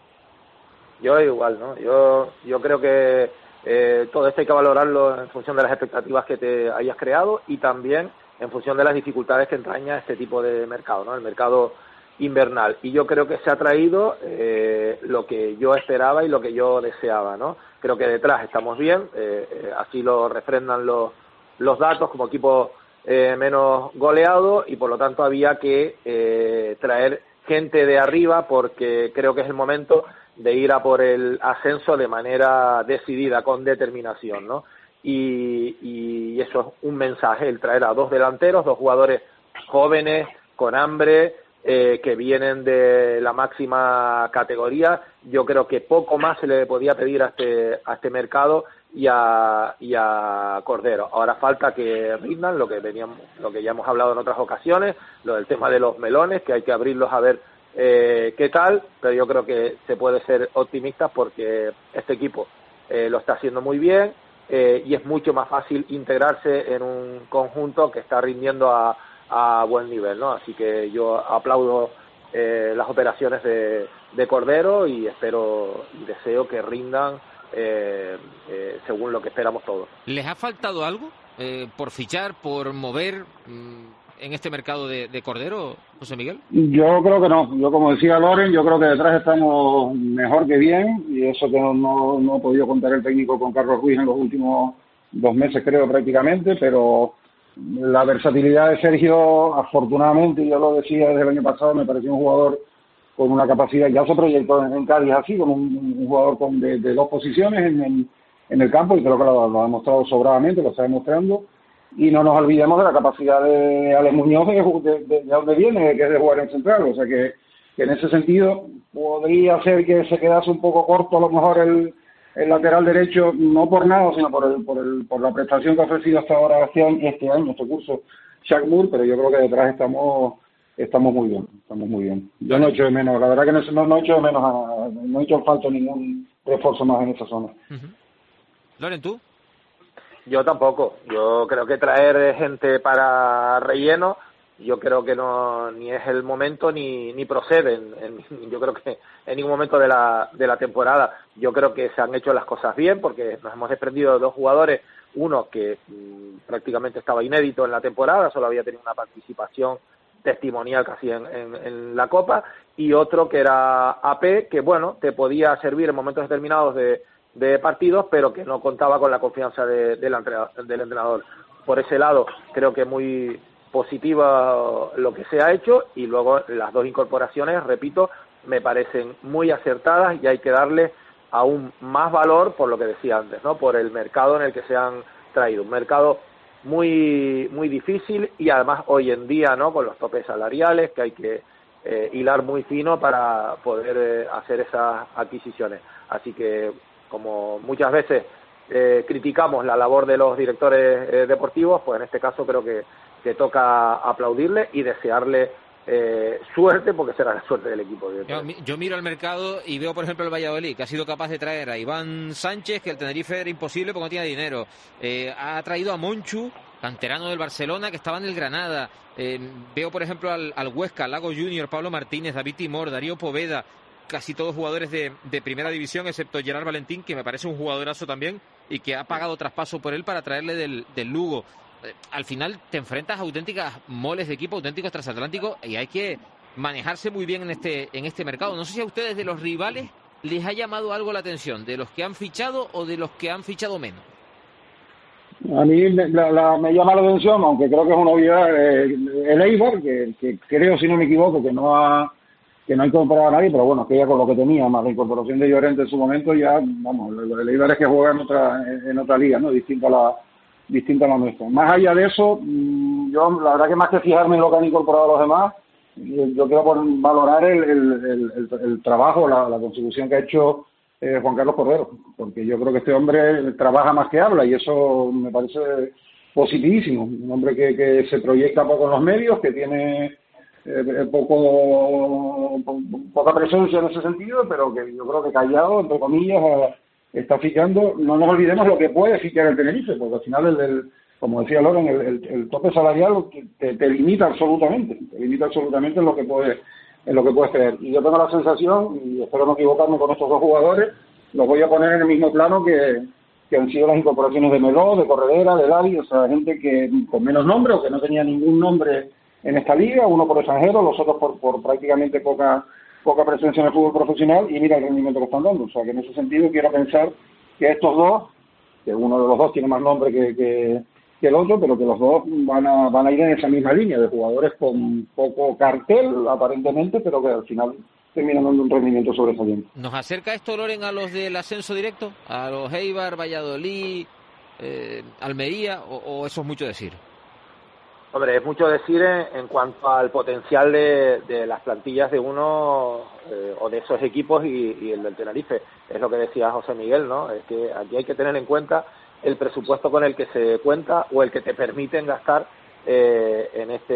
S20: Yo igual, ¿no? Yo yo creo que eh, todo esto hay que valorarlo en función de las expectativas que te hayas creado y también en función de las dificultades que entraña este tipo de mercado, ¿no? El mercado invernal. Y yo creo que se ha traído eh, lo que yo esperaba y lo que yo deseaba, ¿no? Creo que detrás estamos bien, eh, eh, así lo refrendan los, los datos como equipo eh, menos goleado y por lo tanto había que eh, traer gente de arriba porque creo que es el momento de ir a por el ascenso de manera decidida, con determinación, ¿no? Y, y eso es un mensaje, el traer a dos delanteros, dos jugadores jóvenes, con hambre, eh, que vienen de la máxima categoría. Yo creo que poco más se le podía pedir a este, a este mercado y a, y a Cordero. Ahora falta que rindan lo que veníamos, lo que ya hemos hablado en otras ocasiones, lo del tema de los melones, que hay que abrirlos a ver Eh, qué tal, pero yo creo que se puede ser optimista porque este equipo eh, lo está haciendo muy bien eh, y es mucho más fácil integrarse en un conjunto que está rindiendo a, a buen nivel, ¿no? Así que yo aplaudo eh, las operaciones de, de Cordero y espero y deseo que rindan eh, eh, según lo que esperamos todos.
S3: ¿Les ha faltado algo eh, por fichar, por mover mmm, en este mercado de, de Cordero, José Miguel?
S19: Yo creo que no. Yo, como decía Loren, yo creo que detrás estamos mejor que bien, y eso que no, no, no he podido contar el técnico con Carlos Ruiz en los últimos dos meses, creo, prácticamente, pero la versatilidad de Sergio, afortunadamente, yo lo decía desde el año pasado, me pareció un jugador con una capacidad, ya se proyectó en, en Cádiz así, con un, un jugador con de, de dos posiciones en, en, en el campo, y creo que lo, lo ha demostrado sobradamente, lo está demostrando. Y no nos olvidemos de la capacidad de Alex Muñoz, de, de, de, de donde viene, que es de jugar en central. O sea que, que en ese sentido podría ser que se quedase un poco corto a lo mejor el, el lateral derecho, no por nada, sino por el, por el, por la prestación que ha ofrecido hasta ahora este año, este año, este curso, Shaq Moore, pero yo creo que detrás estamos estamos muy bien, estamos muy bien. Yo no echo de menos, la verdad que no, no, no echo de menos, a, no he hecho falta ningún refuerzo más en esa zona.
S3: Uh-huh. Loren, ¿tú?
S20: Yo tampoco. Yo creo que traer gente para relleno yo creo que no ni es el momento ni ni procede en, en, yo creo que en ningún momento de la de la temporada. Yo creo que se han hecho las cosas bien, porque nos hemos desprendido de dos jugadores, uno que mmm, prácticamente estaba inédito en la temporada, solo había tenido una participación testimonial casi en, en, en la Copa, y otro que era A P, que bueno, te podía servir en momentos determinados de, de partidos, pero que no contaba con la confianza de, de la entrenador, del entrenador. Por ese lado, creo que muy positiva lo que se ha hecho, y luego las dos incorporaciones, repito, me parecen muy acertadas, y hay que darle aún más valor por lo que decía antes, ¿no? Por el mercado en el que se han traído, un mercado muy muy difícil, y además hoy en día, ¿no?, con los topes salariales que hay que eh, hilar muy fino para poder eh, hacer esas adquisiciones. Así que, como muchas veces eh, criticamos la labor de los directores eh, deportivos, pues en este caso creo que, que toca aplaudirle y desearle Eh, suerte, porque será la suerte del equipo.
S3: Yo, yo miro al mercado y veo, por ejemplo, el Valladolid, que ha sido capaz de traer a Iván Sánchez, que el Tenerife era imposible porque no tiene dinero. Eh, ha traído a Monchu, canterano del Barcelona, que estaba en el Granada. Eh, veo, por ejemplo, al, al Huesca, Lago Junior, Pablo Martínez, David Timor, Darío Poveda, casi todos jugadores de, de primera división, excepto Gerard Valentín, que me parece un jugadorazo también, y que ha pagado traspaso por él para traerle del, del Lugo. Al final te enfrentas a auténticas moles de equipo, auténticos transatlánticos, y hay que manejarse muy bien en este en este mercado. No sé si a ustedes de los rivales les ha llamado algo la atención, de los que han fichado o de los que han fichado menos.
S19: A mí la, la, me llama la atención, aunque creo que es una obviedad, eh, el Eibar, que, que creo, si no me equivoco, que no ha que no ha incorporado a nadie, pero bueno, que ya con lo que tenía, más la incorporación de Llorente en su momento, ya, vamos, el, el Eibar es que juega en otra en otra liga, ¿no?, distinta a la distinta a la nuestra. Más allá de eso, yo la verdad que más que fijarme en lo que han incorporado los demás, yo quiero valorar el, el, el, el trabajo, la, la contribución que ha hecho eh, Juan Carlos Cordero, porque yo creo que este hombre trabaja más que habla, y eso me parece positivísimo. Un hombre que, que se proyecta poco en los medios, que tiene eh, poco po, poca presencia en ese sentido, pero que yo creo que callado, entre comillas, a, está fichando. No nos olvidemos lo que puede fichar el Tenerife, porque al final, el, el como decía Loren, el, el, el tope salarial te, te limita absolutamente, te limita absolutamente en lo que puedes en lo que puedes creer. Y yo tengo la sensación, y espero no equivocarme con estos dos jugadores, los voy a poner en el mismo plano que, que han sido las incorporaciones de Meló, de Corredera, de Lali, o sea, gente que con menos nombre o que no tenía ningún nombre en esta liga, uno por extranjero, los otros por, por prácticamente poca poca presencia en el fútbol profesional, y mira el rendimiento que están dando. O sea, que en ese sentido quiero pensar que estos dos, que uno de los dos tiene más nombre que, que, que el otro, pero que los dos van a van a ir en esa misma línea, de jugadores con poco cartel, aparentemente, pero que al final terminan dando un rendimiento sobresaliente.
S3: ¿Nos acerca esto, Loren, a los del ascenso directo? ¿A los Eibar, Valladolid, eh, Almería, o, o eso es mucho decir?
S20: Hombre, es mucho decir en, en cuanto al potencial de, de las plantillas de uno eh, o de esos equipos y, y el del Tenerife. Es lo que decía José Miguel, ¿no? Es que aquí hay que tener en cuenta el presupuesto con el que se cuenta o el que te permiten gastar eh, en este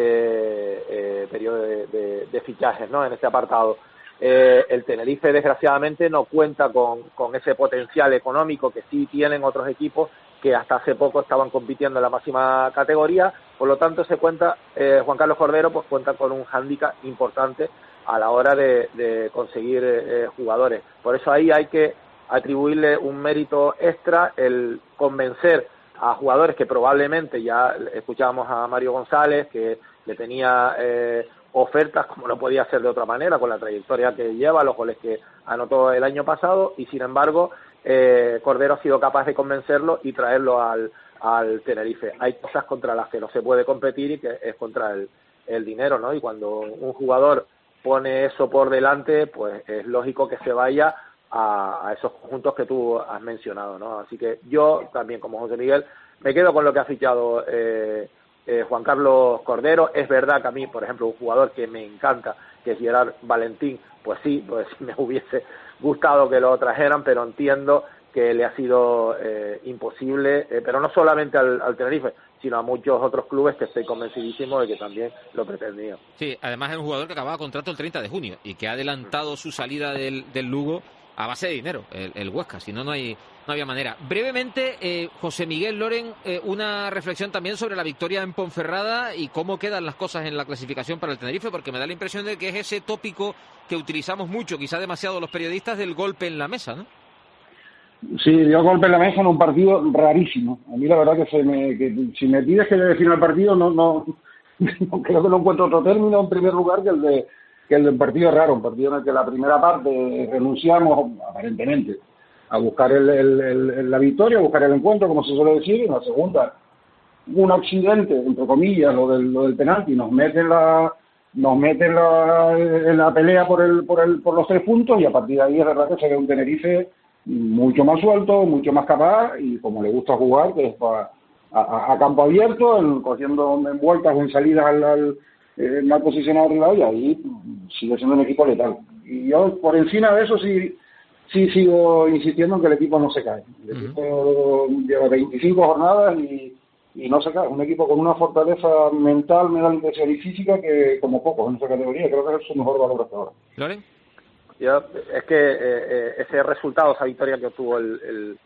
S20: eh, periodo de, de, de fichajes, ¿no?, en este apartado. Eh, el Tenerife, desgraciadamente, no cuenta con, con ese potencial económico que sí tienen otros equipos que hasta hace poco estaban compitiendo en la máxima categoría. Por lo tanto, se cuenta eh, Juan Carlos Cordero pues cuenta con un hándicap importante a la hora de, de conseguir eh, jugadores. Por eso ahí hay que atribuirle un mérito extra, el convencer a jugadores que probablemente, ya escuchábamos a Mario González, que le tenía eh, ofertas como no podía ser de otra manera, con la trayectoria que lleva, los goles que anotó el año pasado, y sin embargo eh, Cordero ha sido capaz de convencerlo y traerlo al, al Tenerife. Hay cosas contra las que no se puede competir, y que es contra el, el dinero, ¿no? Y cuando un jugador pone eso por delante, pues es lógico que se vaya a, a esos conjuntos que tú has mencionado, ¿no? Así que yo también, como José Miguel, me quedo con lo que ha fichado eh, eh, Juan Carlos Cordero. Es verdad que a mí, por ejemplo, un jugador que me encanta, que es Gerard Valentín, pues sí, pues me hubiese gustado que lo trajeran, pero entiendo que le ha sido eh, imposible, eh, pero no solamente al, al Tenerife, sino a muchos otros clubes, que estoy convencidísimo de que también lo pretendían.
S3: Sí, además es un jugador que acababa contrato el treinta de junio y que ha adelantado su salida del, del Lugo a base de dinero, el, el Huesca, si no, no hay no había manera. Brevemente, eh, José Miguel Loren, eh, una reflexión también sobre la victoria en Ponferrada y cómo quedan las cosas en la clasificación para el Tenerife, porque me da la impresión de que es ese tópico que utilizamos mucho, quizá demasiado los periodistas, del golpe en la mesa, ¿no?
S19: Sí, dio golpe en la mesa en un partido rarísimo. A mí la verdad que, se me, que si me pides que le defina el partido, no, no, no creo que no encuentro otro término en primer lugar que el de que el del partido raro, un partido en el que la primera parte renunciamos aparentemente a buscar el, el, el, la victoria, a buscar el encuentro, como se suele decir, y en la segunda un accidente, entre comillas, lo del, lo del penalti, nos mete en la nos mete en la, en la pelea por el, por el por los tres puntos, y a partir de ahí es verdad que se ve un Tenerife mucho más suelto, mucho más capaz, y como le gusta jugar, que es a, a, a campo abierto, en, cogiendo en vueltas o en salidas al, al eh, mal posicionado rival, y ahí sigue siendo un equipo letal. Y yo, por encima de eso, sí sí sigo insistiendo en que el equipo no se cae. El uh-huh. equipo lleva veinticinco jornadas y, y no se cae. Un equipo con una fortaleza mental, me da la impresión, y física, que como pocos en esa categoría. Creo que es su mejor valor hasta ahora.
S3: ¿Loren?
S20: Yo, es que eh, ese resultado, esa victoria que obtuvo el, el,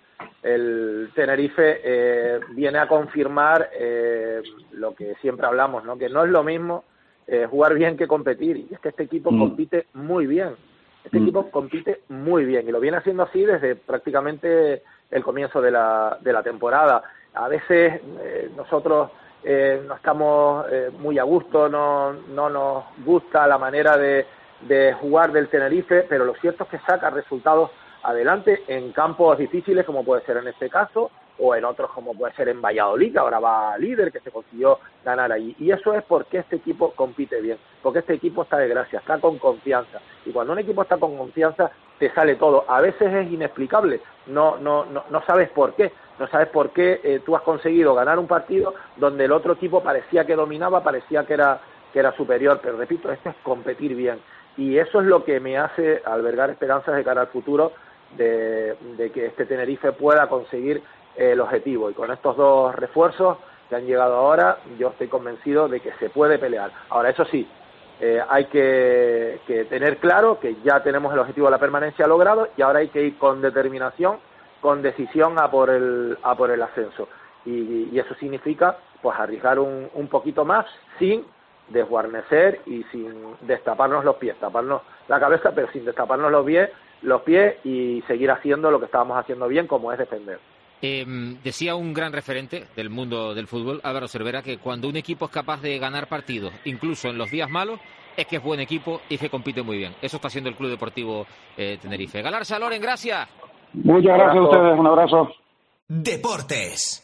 S20: el Tenerife eh, viene a confirmar eh, lo que siempre hablamos, ¿no? Que no es lo mismo eh, jugar bien que competir, y es que este equipo mm. compite muy bien. Este mm. equipo compite muy bien y lo viene haciendo así desde prácticamente el comienzo de la, de la temporada. A veces eh, nosotros eh, no estamos eh, muy a gusto, no, no nos gusta la manera de de jugar del Tenerife, pero lo cierto es que saca resultados adelante en campos difíciles, como puede ser en este caso, o en otros como puede ser en Valladolid, que ahora va líder, que se consiguió ganar allí. Y eso es porque este equipo compite bien, porque este equipo está de gracia, está con confianza. Y cuando un equipo está con confianza, te sale todo. A veces es inexplicable, no no no, no sabes por qué, no sabes por qué eh, tú has conseguido ganar un partido donde el otro equipo parecía que dominaba, parecía que era, que era superior, pero repito, esto es competir bien. Y eso es lo que me hace albergar esperanzas de cara al futuro de, de que este Tenerife pueda conseguir eh, el objetivo. Y con estos dos refuerzos que han llegado ahora, yo estoy convencido de que se puede pelear. Ahora, eso sí, eh, hay que, que tener claro que ya tenemos el objetivo de la permanencia logrado y ahora hay que ir con determinación, con decisión a por el, a por el ascenso. Y, y eso significa pues arriesgar un, un poquito más sin desguarnecer y sin destaparnos los pies, taparnos la cabeza, pero sin destaparnos los pies, los pies y seguir haciendo lo que estábamos haciendo bien, como es defender.
S3: Eh, decía un gran referente del mundo del fútbol, Álvaro Cervera, que cuando un equipo es capaz de ganar partidos, incluso en los días malos, es que es buen equipo y que compite muy bien. Eso está haciendo el Club Deportivo eh, Tenerife. Galarza, Loren, gracias.
S19: Muchas gracias a ustedes, un abrazo.
S1: Deportes.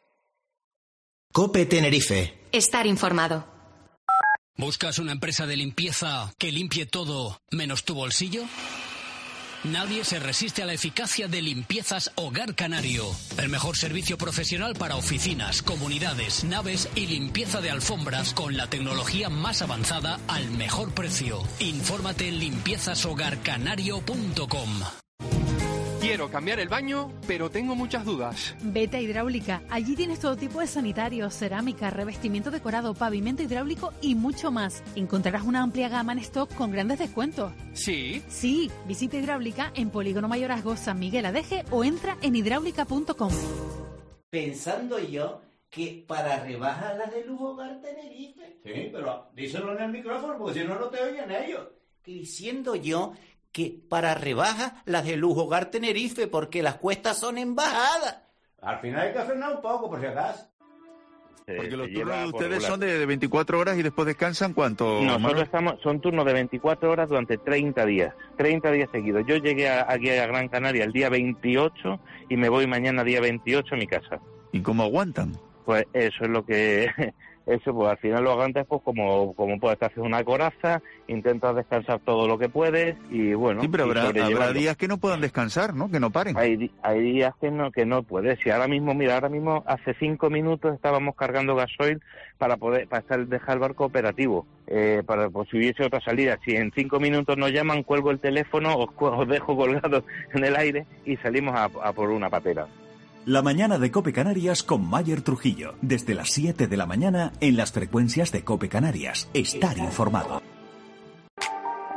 S1: COPE Tenerife.
S2: Estar informado.
S15: ¿Buscas una empresa de limpieza que limpie todo menos tu bolsillo? Nadie se resiste a la eficacia de Limpiezas Hogar Canario. El mejor servicio profesional para oficinas, comunidades, naves y limpieza de alfombras con la tecnología más avanzada al mejor precio. Infórmate en limpiezas hogar canario punto com.
S4: Quiero cambiar el baño, pero tengo muchas dudas.
S21: Vete a Hidráulica. Allí tienes todo tipo de sanitarios, cerámica, revestimiento decorado, pavimento hidráulico y mucho más. Encontrarás una amplia gama en stock con grandes descuentos.
S4: ¿Sí?
S21: Sí. Visita Hidráulica en Polígono Mayorazgo, San Miguel Adeje o entra en hidráulica punto com.
S22: Pensando yo que para rebajar las de Lujo Hogar Tenerife... Sí, pero díselo en el micrófono porque si no, no te oyen ellos. Que diciendo yo... que para rebajas las de Lujo Hogar Tenerife, porque las cuestas son en bajada. Al final hay que frenar un poco, por si acaso.
S12: Porque los turnos de ustedes son de veinticuatro horas y después descansan, ¿cuánto?
S23: Nosotros estamos, son turnos de veinticuatro horas durante treinta días, treinta días seguidos. Yo llegué a, aquí a Gran Canaria el día veintiocho y me voy mañana día veintiocho a mi casa.
S12: ¿Y cómo aguantan?
S23: Pues eso es lo que... Eso, pues al final lo aguantas pues como, como puedes, te haces una coraza, intentas descansar todo lo que puedes y bueno...
S12: Sí, pero habrá, habrá días que no puedan descansar, ¿no? Que no paren.
S23: Hay, hay días que no que no puedes. Y ahora mismo, mira, ahora mismo hace cinco minutos estábamos cargando gasoil para poder para estar, dejar el barco operativo, eh, para pues, si hubiese otra salida. Si en cinco minutos nos llaman, cuelgo el teléfono, os, os dejo colgado en el aire y salimos a, a por una patera.
S14: La mañana de COPE Canarias con Mayer Trujillo. Desde las siete de la mañana en las frecuencias de COPE Canarias. Estar informado.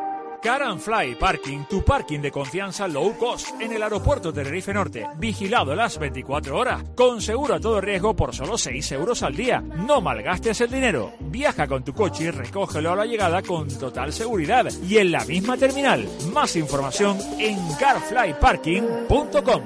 S10: Car and Fly Parking, tu parking de confianza low cost en el aeropuerto Tenerife Norte, vigilado las veinticuatro horas, con seguro a todo riesgo por solo seis euros al día. No malgastes el dinero, viaja con tu coche y recógelo a la llegada con total seguridad y en la misma terminal. Más información en car fly parking punto com.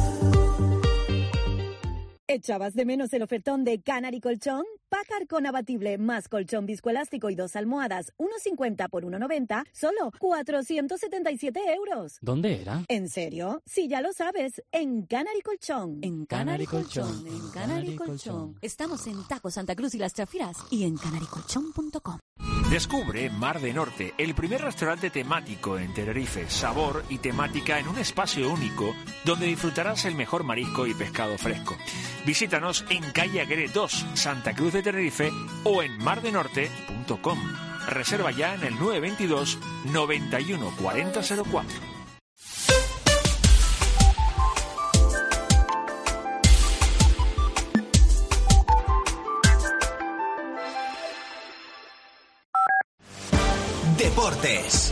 S9: ¿Echabas de menos el ofertón de Canary Colchón? Pácar con abatible más colchón viscoelástico y dos almohadas, uno cincuenta por uno noventa, solo cuatrocientos setenta y siete euros.
S5: ¿Dónde era?
S9: ¿En serio? Si ya lo sabes, en Canary Colchón.
S5: En Canary Colchón, en Canary Colchón.
S9: Estamos en Taco Santa Cruz y Las Chafiras y en canary colchón punto com.
S10: Descubre Mar de Norte, el primer restaurante temático en Tenerife, sabor y temática en un espacio único donde disfrutarás el mejor marisco y pescado fresco. Visítanos en calle Aguirre dos, Santa Cruz de Tenerife o en mar de norte punto com. Reserva ya en el nueve dos dos, noventa y uno cuarenta cero cuatro.
S1: Deportes.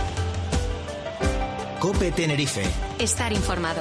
S1: COPE Tenerife.
S2: Estar informado.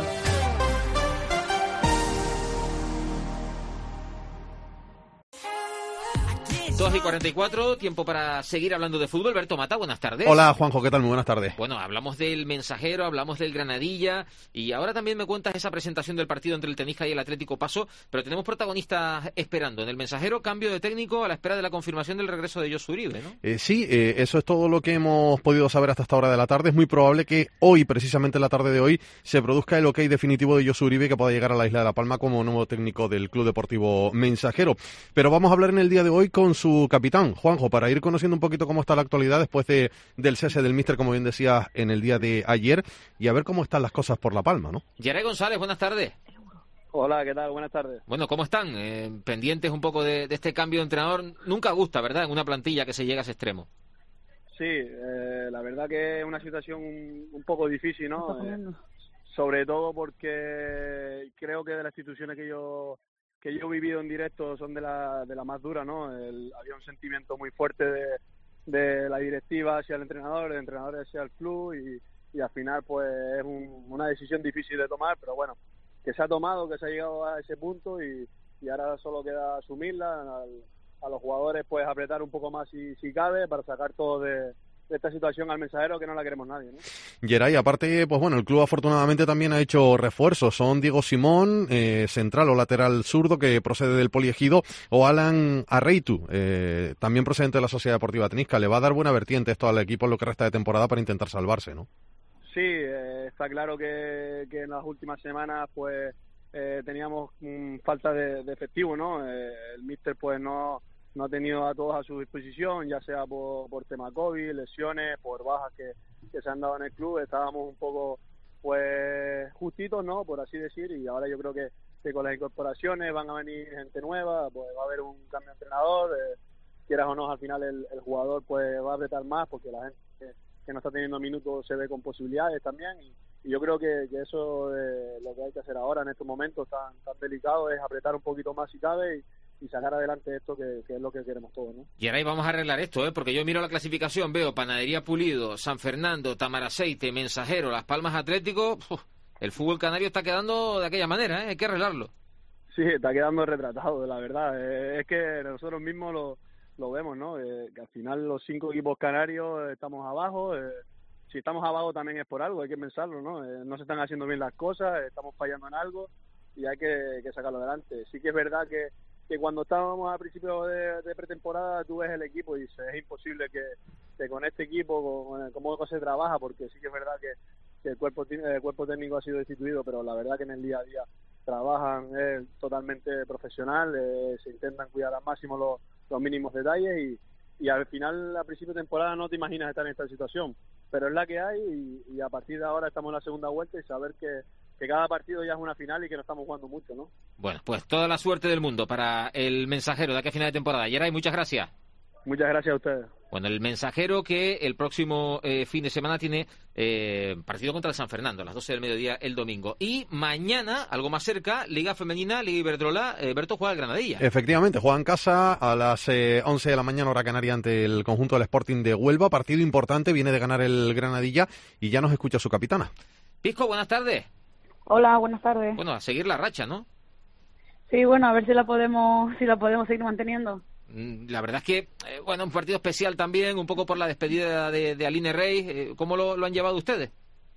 S3: dos y cuarenta y cuatro, tiempo para seguir hablando de fútbol. Berto Mata, buenas tardes.
S6: Hola, Juanjo, ¿qué tal? Muy buenas tardes.
S3: Bueno, hablamos del Mensajero, hablamos del Granadilla y ahora también me cuentas esa presentación del partido entre el Tenija y el Atlético Paso, pero tenemos protagonistas esperando. En el Mensajero, cambio de técnico a la espera de la confirmación del regreso de Josu Uribe, ¿no?
S6: Eh, sí, eh, eso es todo lo que hemos podido saber hasta esta hora de la tarde. Es muy probable que hoy, precisamente en la tarde de hoy, se produzca el ok definitivo de Josu Uribe que pueda llegar a la isla de La Palma como nuevo técnico del Club Deportivo Mensajero. Pero vamos a hablar en el día de hoy con su capitán, Juanjo, para ir conociendo un poquito cómo está la actualidad después de, del cese del míster, como bien decías, en el día de ayer, y a ver cómo están las cosas por La Palma, ¿no?
S3: Yeray González, buenas tardes.
S7: Hola, ¿qué tal? Buenas tardes.
S3: Bueno, ¿cómo están? Eh, pendientes un poco de, de este cambio de entrenador. Nunca gusta, ¿verdad?, en una plantilla que se llega a ese extremo.
S7: Sí, eh, la verdad que es una situación un, un poco difícil, ¿no? Eh, sobre todo porque creo que de las instituciones que yo que yo he vivido en directo son de la, de la más dura, ¿no? El, había un sentimiento muy fuerte de, de la directiva hacia el entrenador, el entrenador hacia el club y, y al final pues es un, una decisión difícil de tomar, pero bueno, que se ha tomado, que se ha llegado a ese punto y, y ahora solo queda asumirla, al, a los jugadores pues apretar un poco más si, si cabe para sacar todo de... de esta situación al Mensajero que no la queremos nadie, ¿no?
S6: Yeray, aparte, pues bueno, el club afortunadamente también ha hecho refuerzos. Son Diego Simón, eh, central o lateral zurdo que procede del Poliegido, o Alan Arreitu, eh, también procedente de la Sociedad Deportiva Tenisca. Le va a dar buena vertiente esto al equipo en lo que resta de temporada para intentar salvarse, ¿no?
S7: Sí, eh, está claro que, que en las últimas semanas pues eh, teníamos mm, falta de, de efectivo, ¿no? Eh, el míster pues no no ha tenido a todos a su disposición, ya sea por, por tema COVID, lesiones, por bajas que, que se han dado en el club. Estábamos un poco pues justitos, ¿no?, por así decir, y ahora yo creo que, que con las incorporaciones van a venir gente nueva, pues va a haber un cambio de entrenador, eh, quieras o no, al final el, el jugador pues va a apretar más porque la gente que, que no está teniendo minutos se ve con posibilidades también, y, y yo creo que, que eso es lo que hay que hacer ahora en estos momentos tan, tan delicados, es apretar un poquito más si cabe y y sacar adelante esto que, que es lo que queremos todos, ¿no?
S3: Y ahora vamos a arreglar esto, ¿eh? Porque yo miro la clasificación, veo Panadería Pulido, San Fernando, Tamaraceite, Mensajero, Las Palmas Atlético. Uf, el fútbol canario está quedando de aquella manera, ¿eh? Hay que arreglarlo.
S7: Sí, está quedando retratado, la verdad. Eh, es que nosotros mismos lo, lo vemos, ¿no? Eh, que al final los cinco equipos canarios estamos abajo. Eh, si estamos abajo también es por algo, hay que pensarlo, ¿no? Eh, no se están haciendo bien las cosas, estamos fallando en algo y hay que, que sacarlo adelante. Sí que es verdad que que cuando estábamos a principio de, de pretemporada tú ves el equipo y dices, es imposible que, que con este equipo, con, cómo se trabaja, porque sí que es verdad que, que el cuerpo el cuerpo técnico ha sido destituido, pero la verdad que en el día a día trabajan es totalmente profesional, eh, se intentan cuidar al máximo los, los mínimos detalles y, y al final, a principio de temporada, no te imaginas estar en esta situación, pero es la que hay y, y a partir de ahora estamos en la segunda vuelta y saber que que cada partido ya es una final y que no estamos jugando mucho, ¿no?
S3: Bueno, pues toda la suerte del mundo para el Mensajero de aquí a final de temporada. Yeray, muchas gracias.
S7: Muchas gracias a ustedes.
S3: Bueno, el Mensajero que el próximo eh, fin de semana tiene eh, partido contra el San Fernando a las doce del mediodía el domingo. Y mañana, algo más cerca, Liga Femenina, Liga Iberdrola, eh, Berto juega el Granadilla.
S6: Efectivamente, juega en casa a las eh, once de la mañana hora canaria ante el conjunto del Sporting de Huelva. Partido importante, viene de ganar el Granadilla y ya nos escucha su capitana.
S3: Pisco, buenas tardes.
S8: Hola, buenas tardes.
S3: Bueno, a seguir la racha, ¿no?
S8: Sí, bueno, a ver si la podemos, si la podemos seguir manteniendo.
S3: La verdad es que, eh, bueno, un partido especial también, un poco por la despedida de, de Aline Rey. Eh, ¿Cómo lo, lo han llevado ustedes?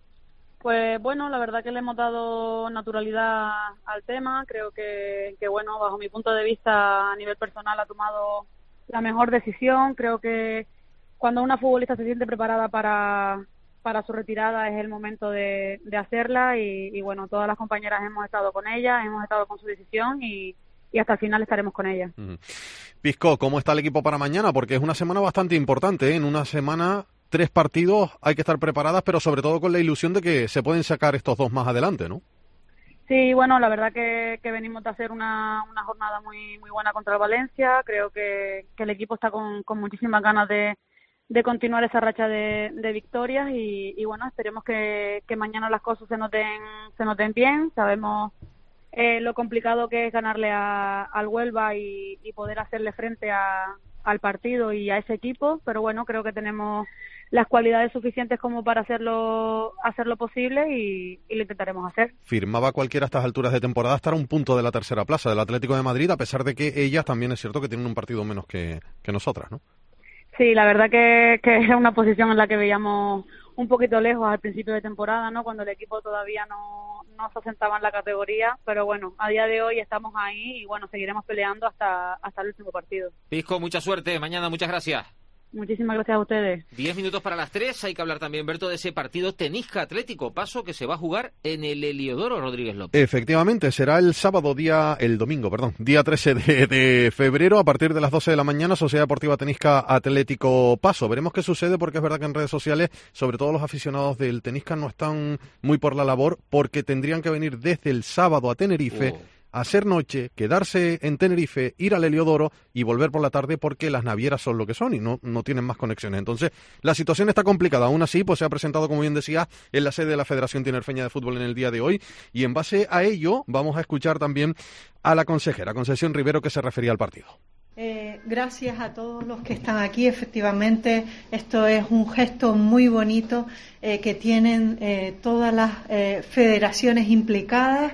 S8: Pues bueno, la verdad que le hemos dado naturalidad al tema. Creo que, que, bueno, bajo mi punto de vista, a nivel personal ha tomado la mejor decisión. Creo que cuando una futbolista se siente preparada para, para su retirada es el momento de, de hacerla. Y, y bueno, todas las compañeras hemos estado con ella, hemos estado con su decisión y... y hasta el final estaremos con ella.
S6: Uh-huh. Pisco, ¿cómo está el equipo para mañana? Porque es una semana bastante importante, ¿eh? En una semana, tres partidos, hay que estar preparadas, pero sobre todo con la ilusión de que se pueden sacar estos dos más adelante, ¿no?
S8: Sí, bueno, la verdad que, que venimos de hacer una, una jornada muy muy buena contra el Valencia. Creo que, que el equipo está con, con muchísimas ganas de, de continuar esa racha de, de victorias y, y bueno, esperemos que, que mañana las cosas se noten, se noten bien. Sabemos Eh, lo complicado que es ganarle a, al Huelva y, y poder hacerle frente a, al partido y a ese equipo, pero bueno, creo que tenemos las cualidades suficientes como para hacerlo hacerlo posible y, y lo intentaremos hacer.
S6: Firmaba cualquiera a estas alturas de temporada estar a un punto de la tercera plaza del Atlético de Madrid, a pesar de que ellas también es cierto que tienen un partido menos que, que nosotras, ¿no?
S8: Sí, la verdad que, que era una posición en la que veíamos un poquito lejos al principio de temporada, ¿no? Cuando el equipo todavía no, no se asentaba en la categoría, pero bueno, a día de hoy estamos ahí y bueno, seguiremos peleando hasta, hasta el último partido.
S3: Pisco, mucha suerte, mañana muchas gracias.
S8: Muchísimas gracias a ustedes.
S3: Diez minutos para las tres, hay que hablar también, Berto, de ese partido Tenisca Atlético Paso que se va a jugar en el Heliodoro Rodríguez López.
S6: Efectivamente, será el sábado día, el domingo, perdón, día trece de, de febrero, a partir de las doce de la mañana, Sociedad Deportiva Tenisca Atlético Paso. Veremos qué sucede, porque es verdad que en redes sociales, sobre todo los aficionados del Tenisca, no están muy por la labor, porque tendrían que venir desde el sábado a Tenerife, oh. hacer noche, quedarse en Tenerife, ir al Heliodoro y volver por la tarde, porque las navieras son lo que son y no, no tienen más conexiones. Entonces, la situación está complicada. Aún así, pues se ha presentado, como bien decía, en la sede de la Federación Tinerfeña de Fútbol en el día de hoy, y en base a ello vamos a escuchar también a la consejera, Concesión Rivero, que se refería al partido.
S11: Eh, gracias a todos los que están aquí. Efectivamente, esto es un gesto muy bonito eh, que tienen eh, todas las eh, federaciones implicadas,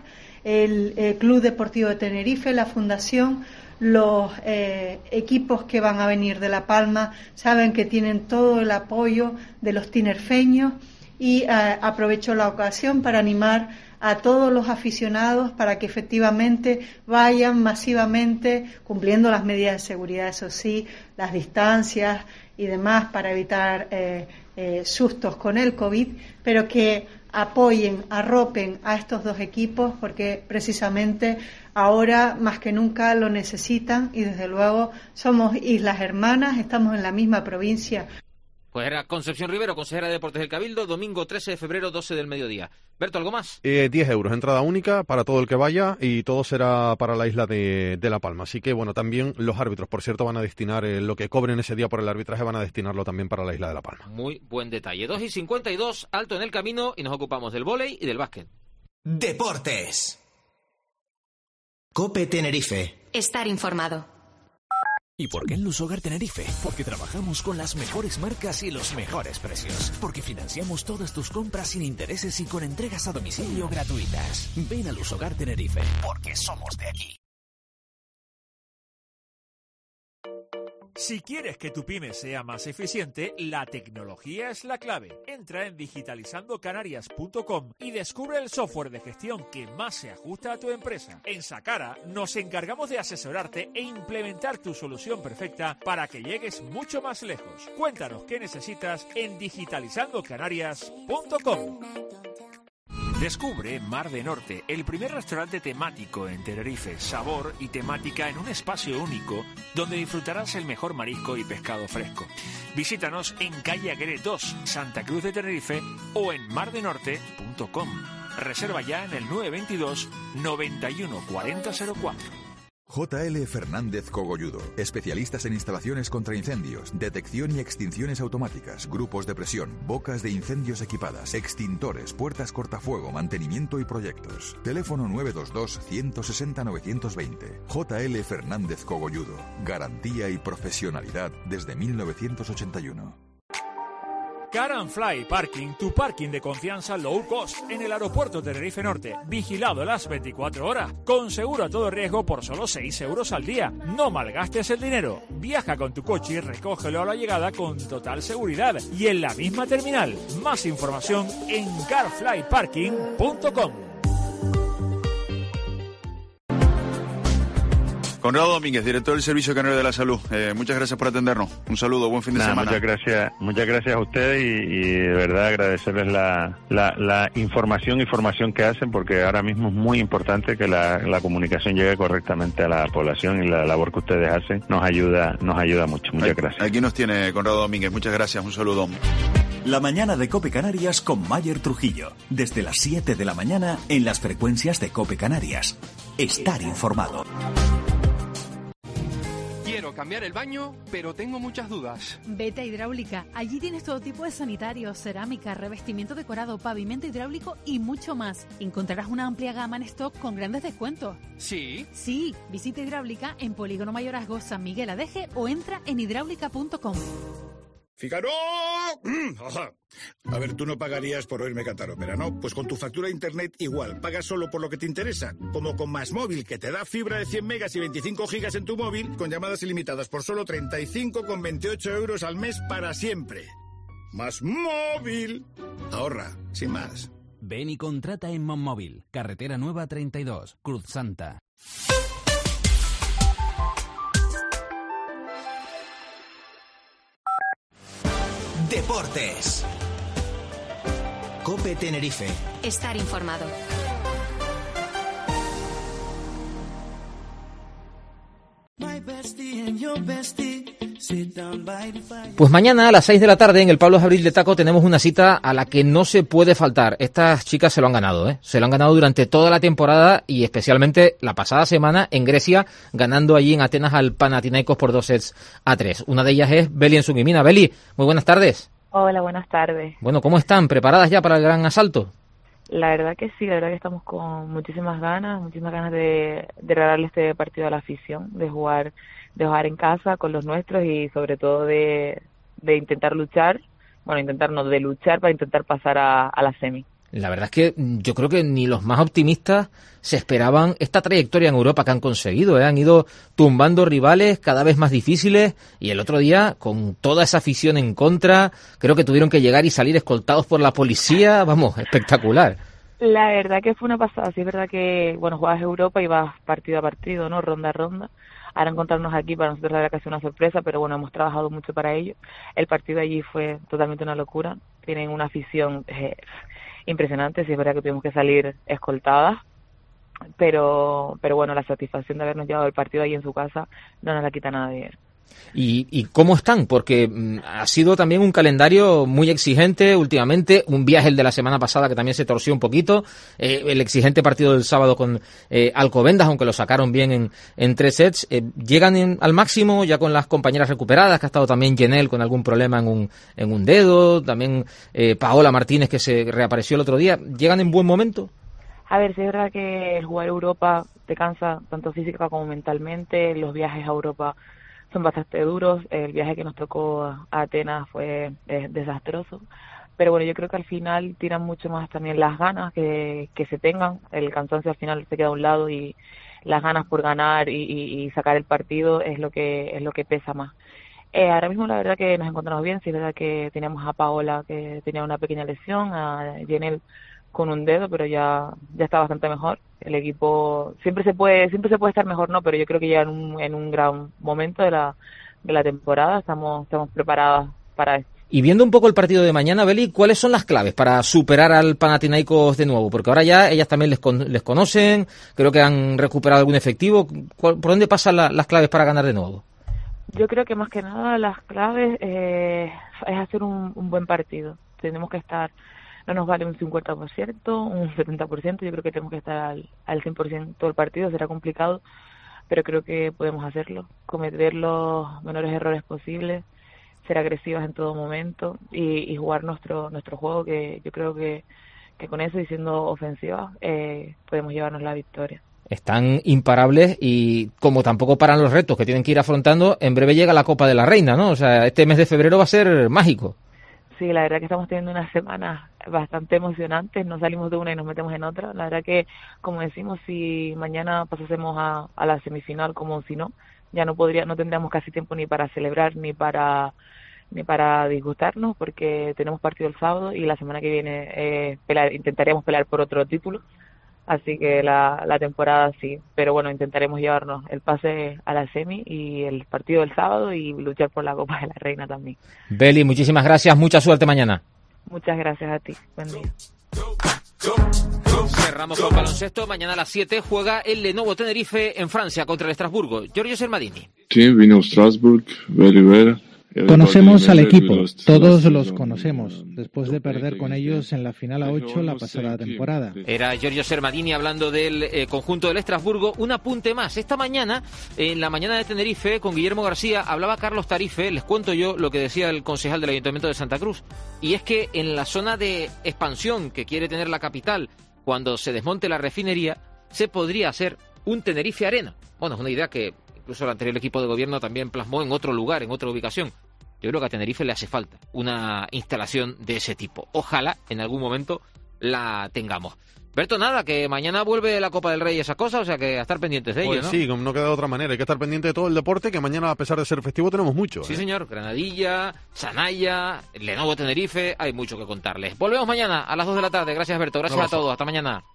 S11: el eh, Club Deportivo de Tenerife, la Fundación, los eh, equipos que van a venir de La Palma, saben que tienen todo el apoyo de los tinerfeños y eh, aprovecho la ocasión para animar a todos los aficionados para que efectivamente vayan masivamente, cumpliendo las medidas de seguridad, eso sí, las distancias y demás, para evitar eh, eh, sustos con el COVID, pero que apoyen, arropen a estos dos equipos, porque precisamente ahora más que nunca lo necesitan y desde luego somos islas hermanas, estamos en la misma provincia.
S3: Pues era Concepción Rivero, consejera de Deportes del Cabildo, domingo trece de febrero, doce del mediodía. Berto, ¿algo más?
S6: Eh, diez euros, entrada única para todo el que vaya y todo será para la isla de, de La Palma. Así que, bueno, también los árbitros, por cierto, van a destinar eh, lo que cobren ese día por el arbitraje, van a destinarlo también para la isla de La Palma.
S3: Muy buen detalle. dos y cincuenta y dos, alto en el camino y nos ocupamos del vóley y del básquet.
S1: Deportes. COPE Tenerife.
S2: Estar informado.
S13: ¿Y por qué en Lusogar Tenerife? Porque trabajamos con las mejores marcas y los mejores precios. Porque financiamos todas tus compras sin intereses y con entregas a domicilio gratuitas. Ven a Lusogar Tenerife, porque somos de aquí.
S10: Si quieres que tu pyme sea más eficiente, la tecnología es la clave. Entra en digitalizando canarias punto com y descubre el software de gestión que más se ajusta a tu empresa. En Sacara nos encargamos de asesorarte e implementar tu solución perfecta para que llegues mucho más lejos. Cuéntanos qué necesitas en digitalizando canarias punto com. Descubre Mar de Norte, el primer restaurante temático en Tenerife, sabor y temática en un espacio único donde disfrutarás el mejor marisco y pescado fresco. Visítanos en calle Aguirre dos, Santa Cruz de Tenerife o en mar de norte punto com. Reserva ya en el nueve dos dos, noventa y uno cuarenta cero cuatro.
S16: J L Fernández Cogolludo, especialistas en instalaciones contra incendios, detección y extinciones automáticas, grupos de presión, bocas de incendios equipadas, extintores, puertas cortafuego, mantenimiento y proyectos. Teléfono nueve dos dos, uno seis cero, nueve dos cero. J L Fernández Cogolludo, garantía y profesionalidad desde mil novecientos ochenta y uno.
S10: Car and Fly Parking, tu parking de confianza low cost en el aeropuerto de Tenerife Norte, vigilado las veinticuatro horas, con seguro a todo riesgo por solo seis euros al día. No malgastes el dinero. Viaja con tu coche y recógelo a la llegada con total seguridad y en la misma terminal. Más información en car fly parking punto com.
S12: Conrado Domínguez, director del Servicio Canario de la Salud. Eh, muchas gracias por atendernos. Un saludo, buen fin de
S23: Nada,
S12: semana.
S23: Muchas gracias, muchas gracias a ustedes y, y de verdad agradecerles la, la, la información y formación que hacen, porque ahora mismo es muy importante que la, la comunicación llegue correctamente a la población y la labor que ustedes hacen nos ayuda, nos ayuda mucho. Muchas gracias.
S12: Aquí nos tiene Conrado Domínguez. Muchas gracias. Un saludo.
S14: La mañana de COPE Canarias con Mayer Trujillo. Desde las siete de la mañana en las frecuencias de COPE Canarias. Estar informado.
S4: Quiero cambiar el baño, pero tengo muchas dudas.
S21: Vete a Hidráulica. Allí tienes todo tipo de sanitarios, cerámica, revestimiento decorado, pavimento hidráulico y mucho más. Encontrarás una amplia gama en stock con grandes descuentos.
S4: ¿Sí?
S21: Sí. Visita Hidráulica en Polígono Mayorazgo, San Miguel Adeje o entra en hidráulica punto com.
S17: ¡Fígaro! A ver, tú no pagarías por oírme cantar ópera, ¿no? Pues con tu factura de internet igual, pagas solo por lo que te interesa. Como con Más Móvil, que te da fibra de cien megas y veinticinco gigas en tu móvil, con llamadas ilimitadas por solo treinta y cinco con veintiocho euros al mes para siempre. Más Móvil. Ahorra, sin más.
S18: Ven y contrata en Monmóvil, Carretera Nueva treinta y dos, Cruz Santa.
S1: Deportes. COPE Tenerife.
S2: Estar informado.
S3: Pues mañana a las seis de la tarde en el Pablo Abril de Taco tenemos una cita a la que no se puede faltar. Estas chicas se lo han ganado, ¿eh? Se lo han ganado durante toda la temporada y especialmente la pasada semana en Grecia, ganando allí en Atenas al Panathinaikos por dos sets a tres. Una de ellas es Beli Ensungimina. Beli, muy buenas tardes.
S24: Hola, buenas tardes.
S3: Bueno, ¿cómo están? ¿Preparadas ya para el gran asalto?
S24: La verdad que sí, la verdad que estamos con muchísimas ganas, muchísimas ganas de, de regalarle este partido a la afición, de jugar, de jugar en casa con los nuestros y sobre todo de, de intentar luchar, bueno, intentar no, de luchar para intentar pasar a, a la semi.
S3: La verdad es que yo creo que ni los más optimistas se esperaban esta trayectoria en Europa que han conseguido, ¿eh? Han ido tumbando rivales cada vez más difíciles y el otro día, con toda esa afición en contra, creo que tuvieron que llegar y salir escoltados por la policía, vamos, espectacular.
S24: La verdad que fue una pasada, sí es verdad que, bueno, jugabas Europa y vas partido a partido, ¿no? Ronda a ronda. Ahora encontrarnos aquí para nosotros era casi una sorpresa, pero bueno, hemos trabajado mucho para ello. El partido allí fue totalmente una locura, tienen una afición eh, impresionante, sí es verdad que tuvimos que salir escoltadas, pero pero bueno, la satisfacción de habernos llevado el partido ahí en su casa no nos la quita nadie.
S3: ¿Y, ¿Y cómo están? Porque mm, ha sido también un calendario muy exigente últimamente, un viaje el de la semana pasada que también se torció un poquito, eh, el exigente partido del sábado con eh, Alcobendas, aunque lo sacaron bien en, en tres sets. Eh, ¿Llegan en, al máximo ya con las compañeras recuperadas, que ha estado también Yenel con algún problema en un, en un dedo, también eh, Paola Martínez que se reapareció el otro día? ¿Llegan en buen momento?
S24: A ver, sí es verdad que el jugar Europa te cansa tanto física como mentalmente, los viajes a Europa son bastante duros, el viaje que nos tocó a Atenas fue eh, desastroso, pero bueno, yo creo que al final tiran mucho más también las ganas que, que se tengan, el cansancio al final se queda a un lado y las ganas por ganar y, y, y sacar el partido es lo que es lo que pesa más. Eh, ahora mismo la verdad que nos encontramos bien, sí es verdad que teníamos a Paola que tenía una pequeña lesión, a Yenel con un dedo, pero ya ya está bastante mejor. El equipo siempre se puede siempre se puede estar mejor, no, pero yo creo que ya en un en un gran momento de la de la temporada estamos estamos preparadas para esto.
S3: Y viendo un poco el partido de mañana, Beli, ¿cuáles son las claves para superar al Panathinaikos de nuevo? Porque ahora ya ellas también les con, les conocen, creo que han recuperado algún efectivo. ¿Por dónde pasan la, las claves para ganar de nuevo?
S24: Yo creo que más que nada las claves eh, es hacer un, un buen partido. Tenemos que estar, no nos vale un cincuenta por ciento, un setenta por ciento, yo creo que tenemos que estar al, al cien por ciento todo el partido, será complicado, pero creo que podemos hacerlo, cometer los menores errores posibles, ser agresivas en todo momento y, y jugar nuestro nuestro juego, que yo creo que, que con eso y siendo ofensivas eh, podemos llevarnos la victoria.
S3: Están imparables y como tampoco paran los retos que tienen que ir afrontando, en breve llega la Copa de la Reina, ¿no? O sea, este mes de febrero va a ser mágico.
S24: Sí, la verdad que estamos teniendo unas semanas bastante emocionantes, nos salimos de una y nos metemos en otra. La verdad que, como decimos, si mañana pasásemos a, a la semifinal como si no, ya no podría, no tendríamos casi tiempo ni para celebrar ni para ni para disgustarnos, porque tenemos partido el sábado y la semana que viene eh, pelear, intentaríamos pelear por otro título. Así que la, la temporada sí, pero bueno, intentaremos llevarnos el pase a la semi y el partido del sábado y luchar por la Copa de la Reina también.
S3: Beli, muchísimas gracias, mucha suerte mañana.
S24: Muchas gracias a ti, buen día.
S3: Cerramos con baloncesto, mañana a las siete juega el Lenovo Tenerife en Francia contra el Estrasburgo. Giorgio Sermadini.
S15: Sí, vino Strasbourg, very well.
S19: Conocemos al equipo, todos los conocemos, después de perder con ellos en la final a ocho la pasada temporada.
S3: Era Giorgio Sermadini hablando del eh, conjunto del Estrasburgo. Un apunte más, esta mañana, en la mañana de Tenerife, con Guillermo García, hablaba Carlos Tarife, les cuento yo lo que decía el concejal del Ayuntamiento de Santa Cruz, y es que en la zona de expansión que quiere tener la capital, cuando se desmonte la refinería, se podría hacer un Tenerife Arena. Bueno, es una idea que incluso el anterior equipo de gobierno también plasmó en otro lugar, en otra ubicación. Yo creo que a Tenerife le hace falta una instalación de ese tipo. Ojalá en algún momento la tengamos. Berto, nada, que mañana vuelve la Copa del Rey y esas cosas, o sea que a estar pendientes de ello,
S6: pues
S3: ¿no?
S6: Sí, no queda de otra manera. Hay que estar pendiente de todo el deporte, que mañana, a pesar de ser festivo, tenemos mucho.
S3: Sí,
S6: ¿eh?
S3: señor. Granadilla, Sanaya, Lenovo Tenerife, hay mucho que contarles. Volvemos mañana a las dos de la tarde. Gracias, Berto. Gracias a todos. Hasta mañana.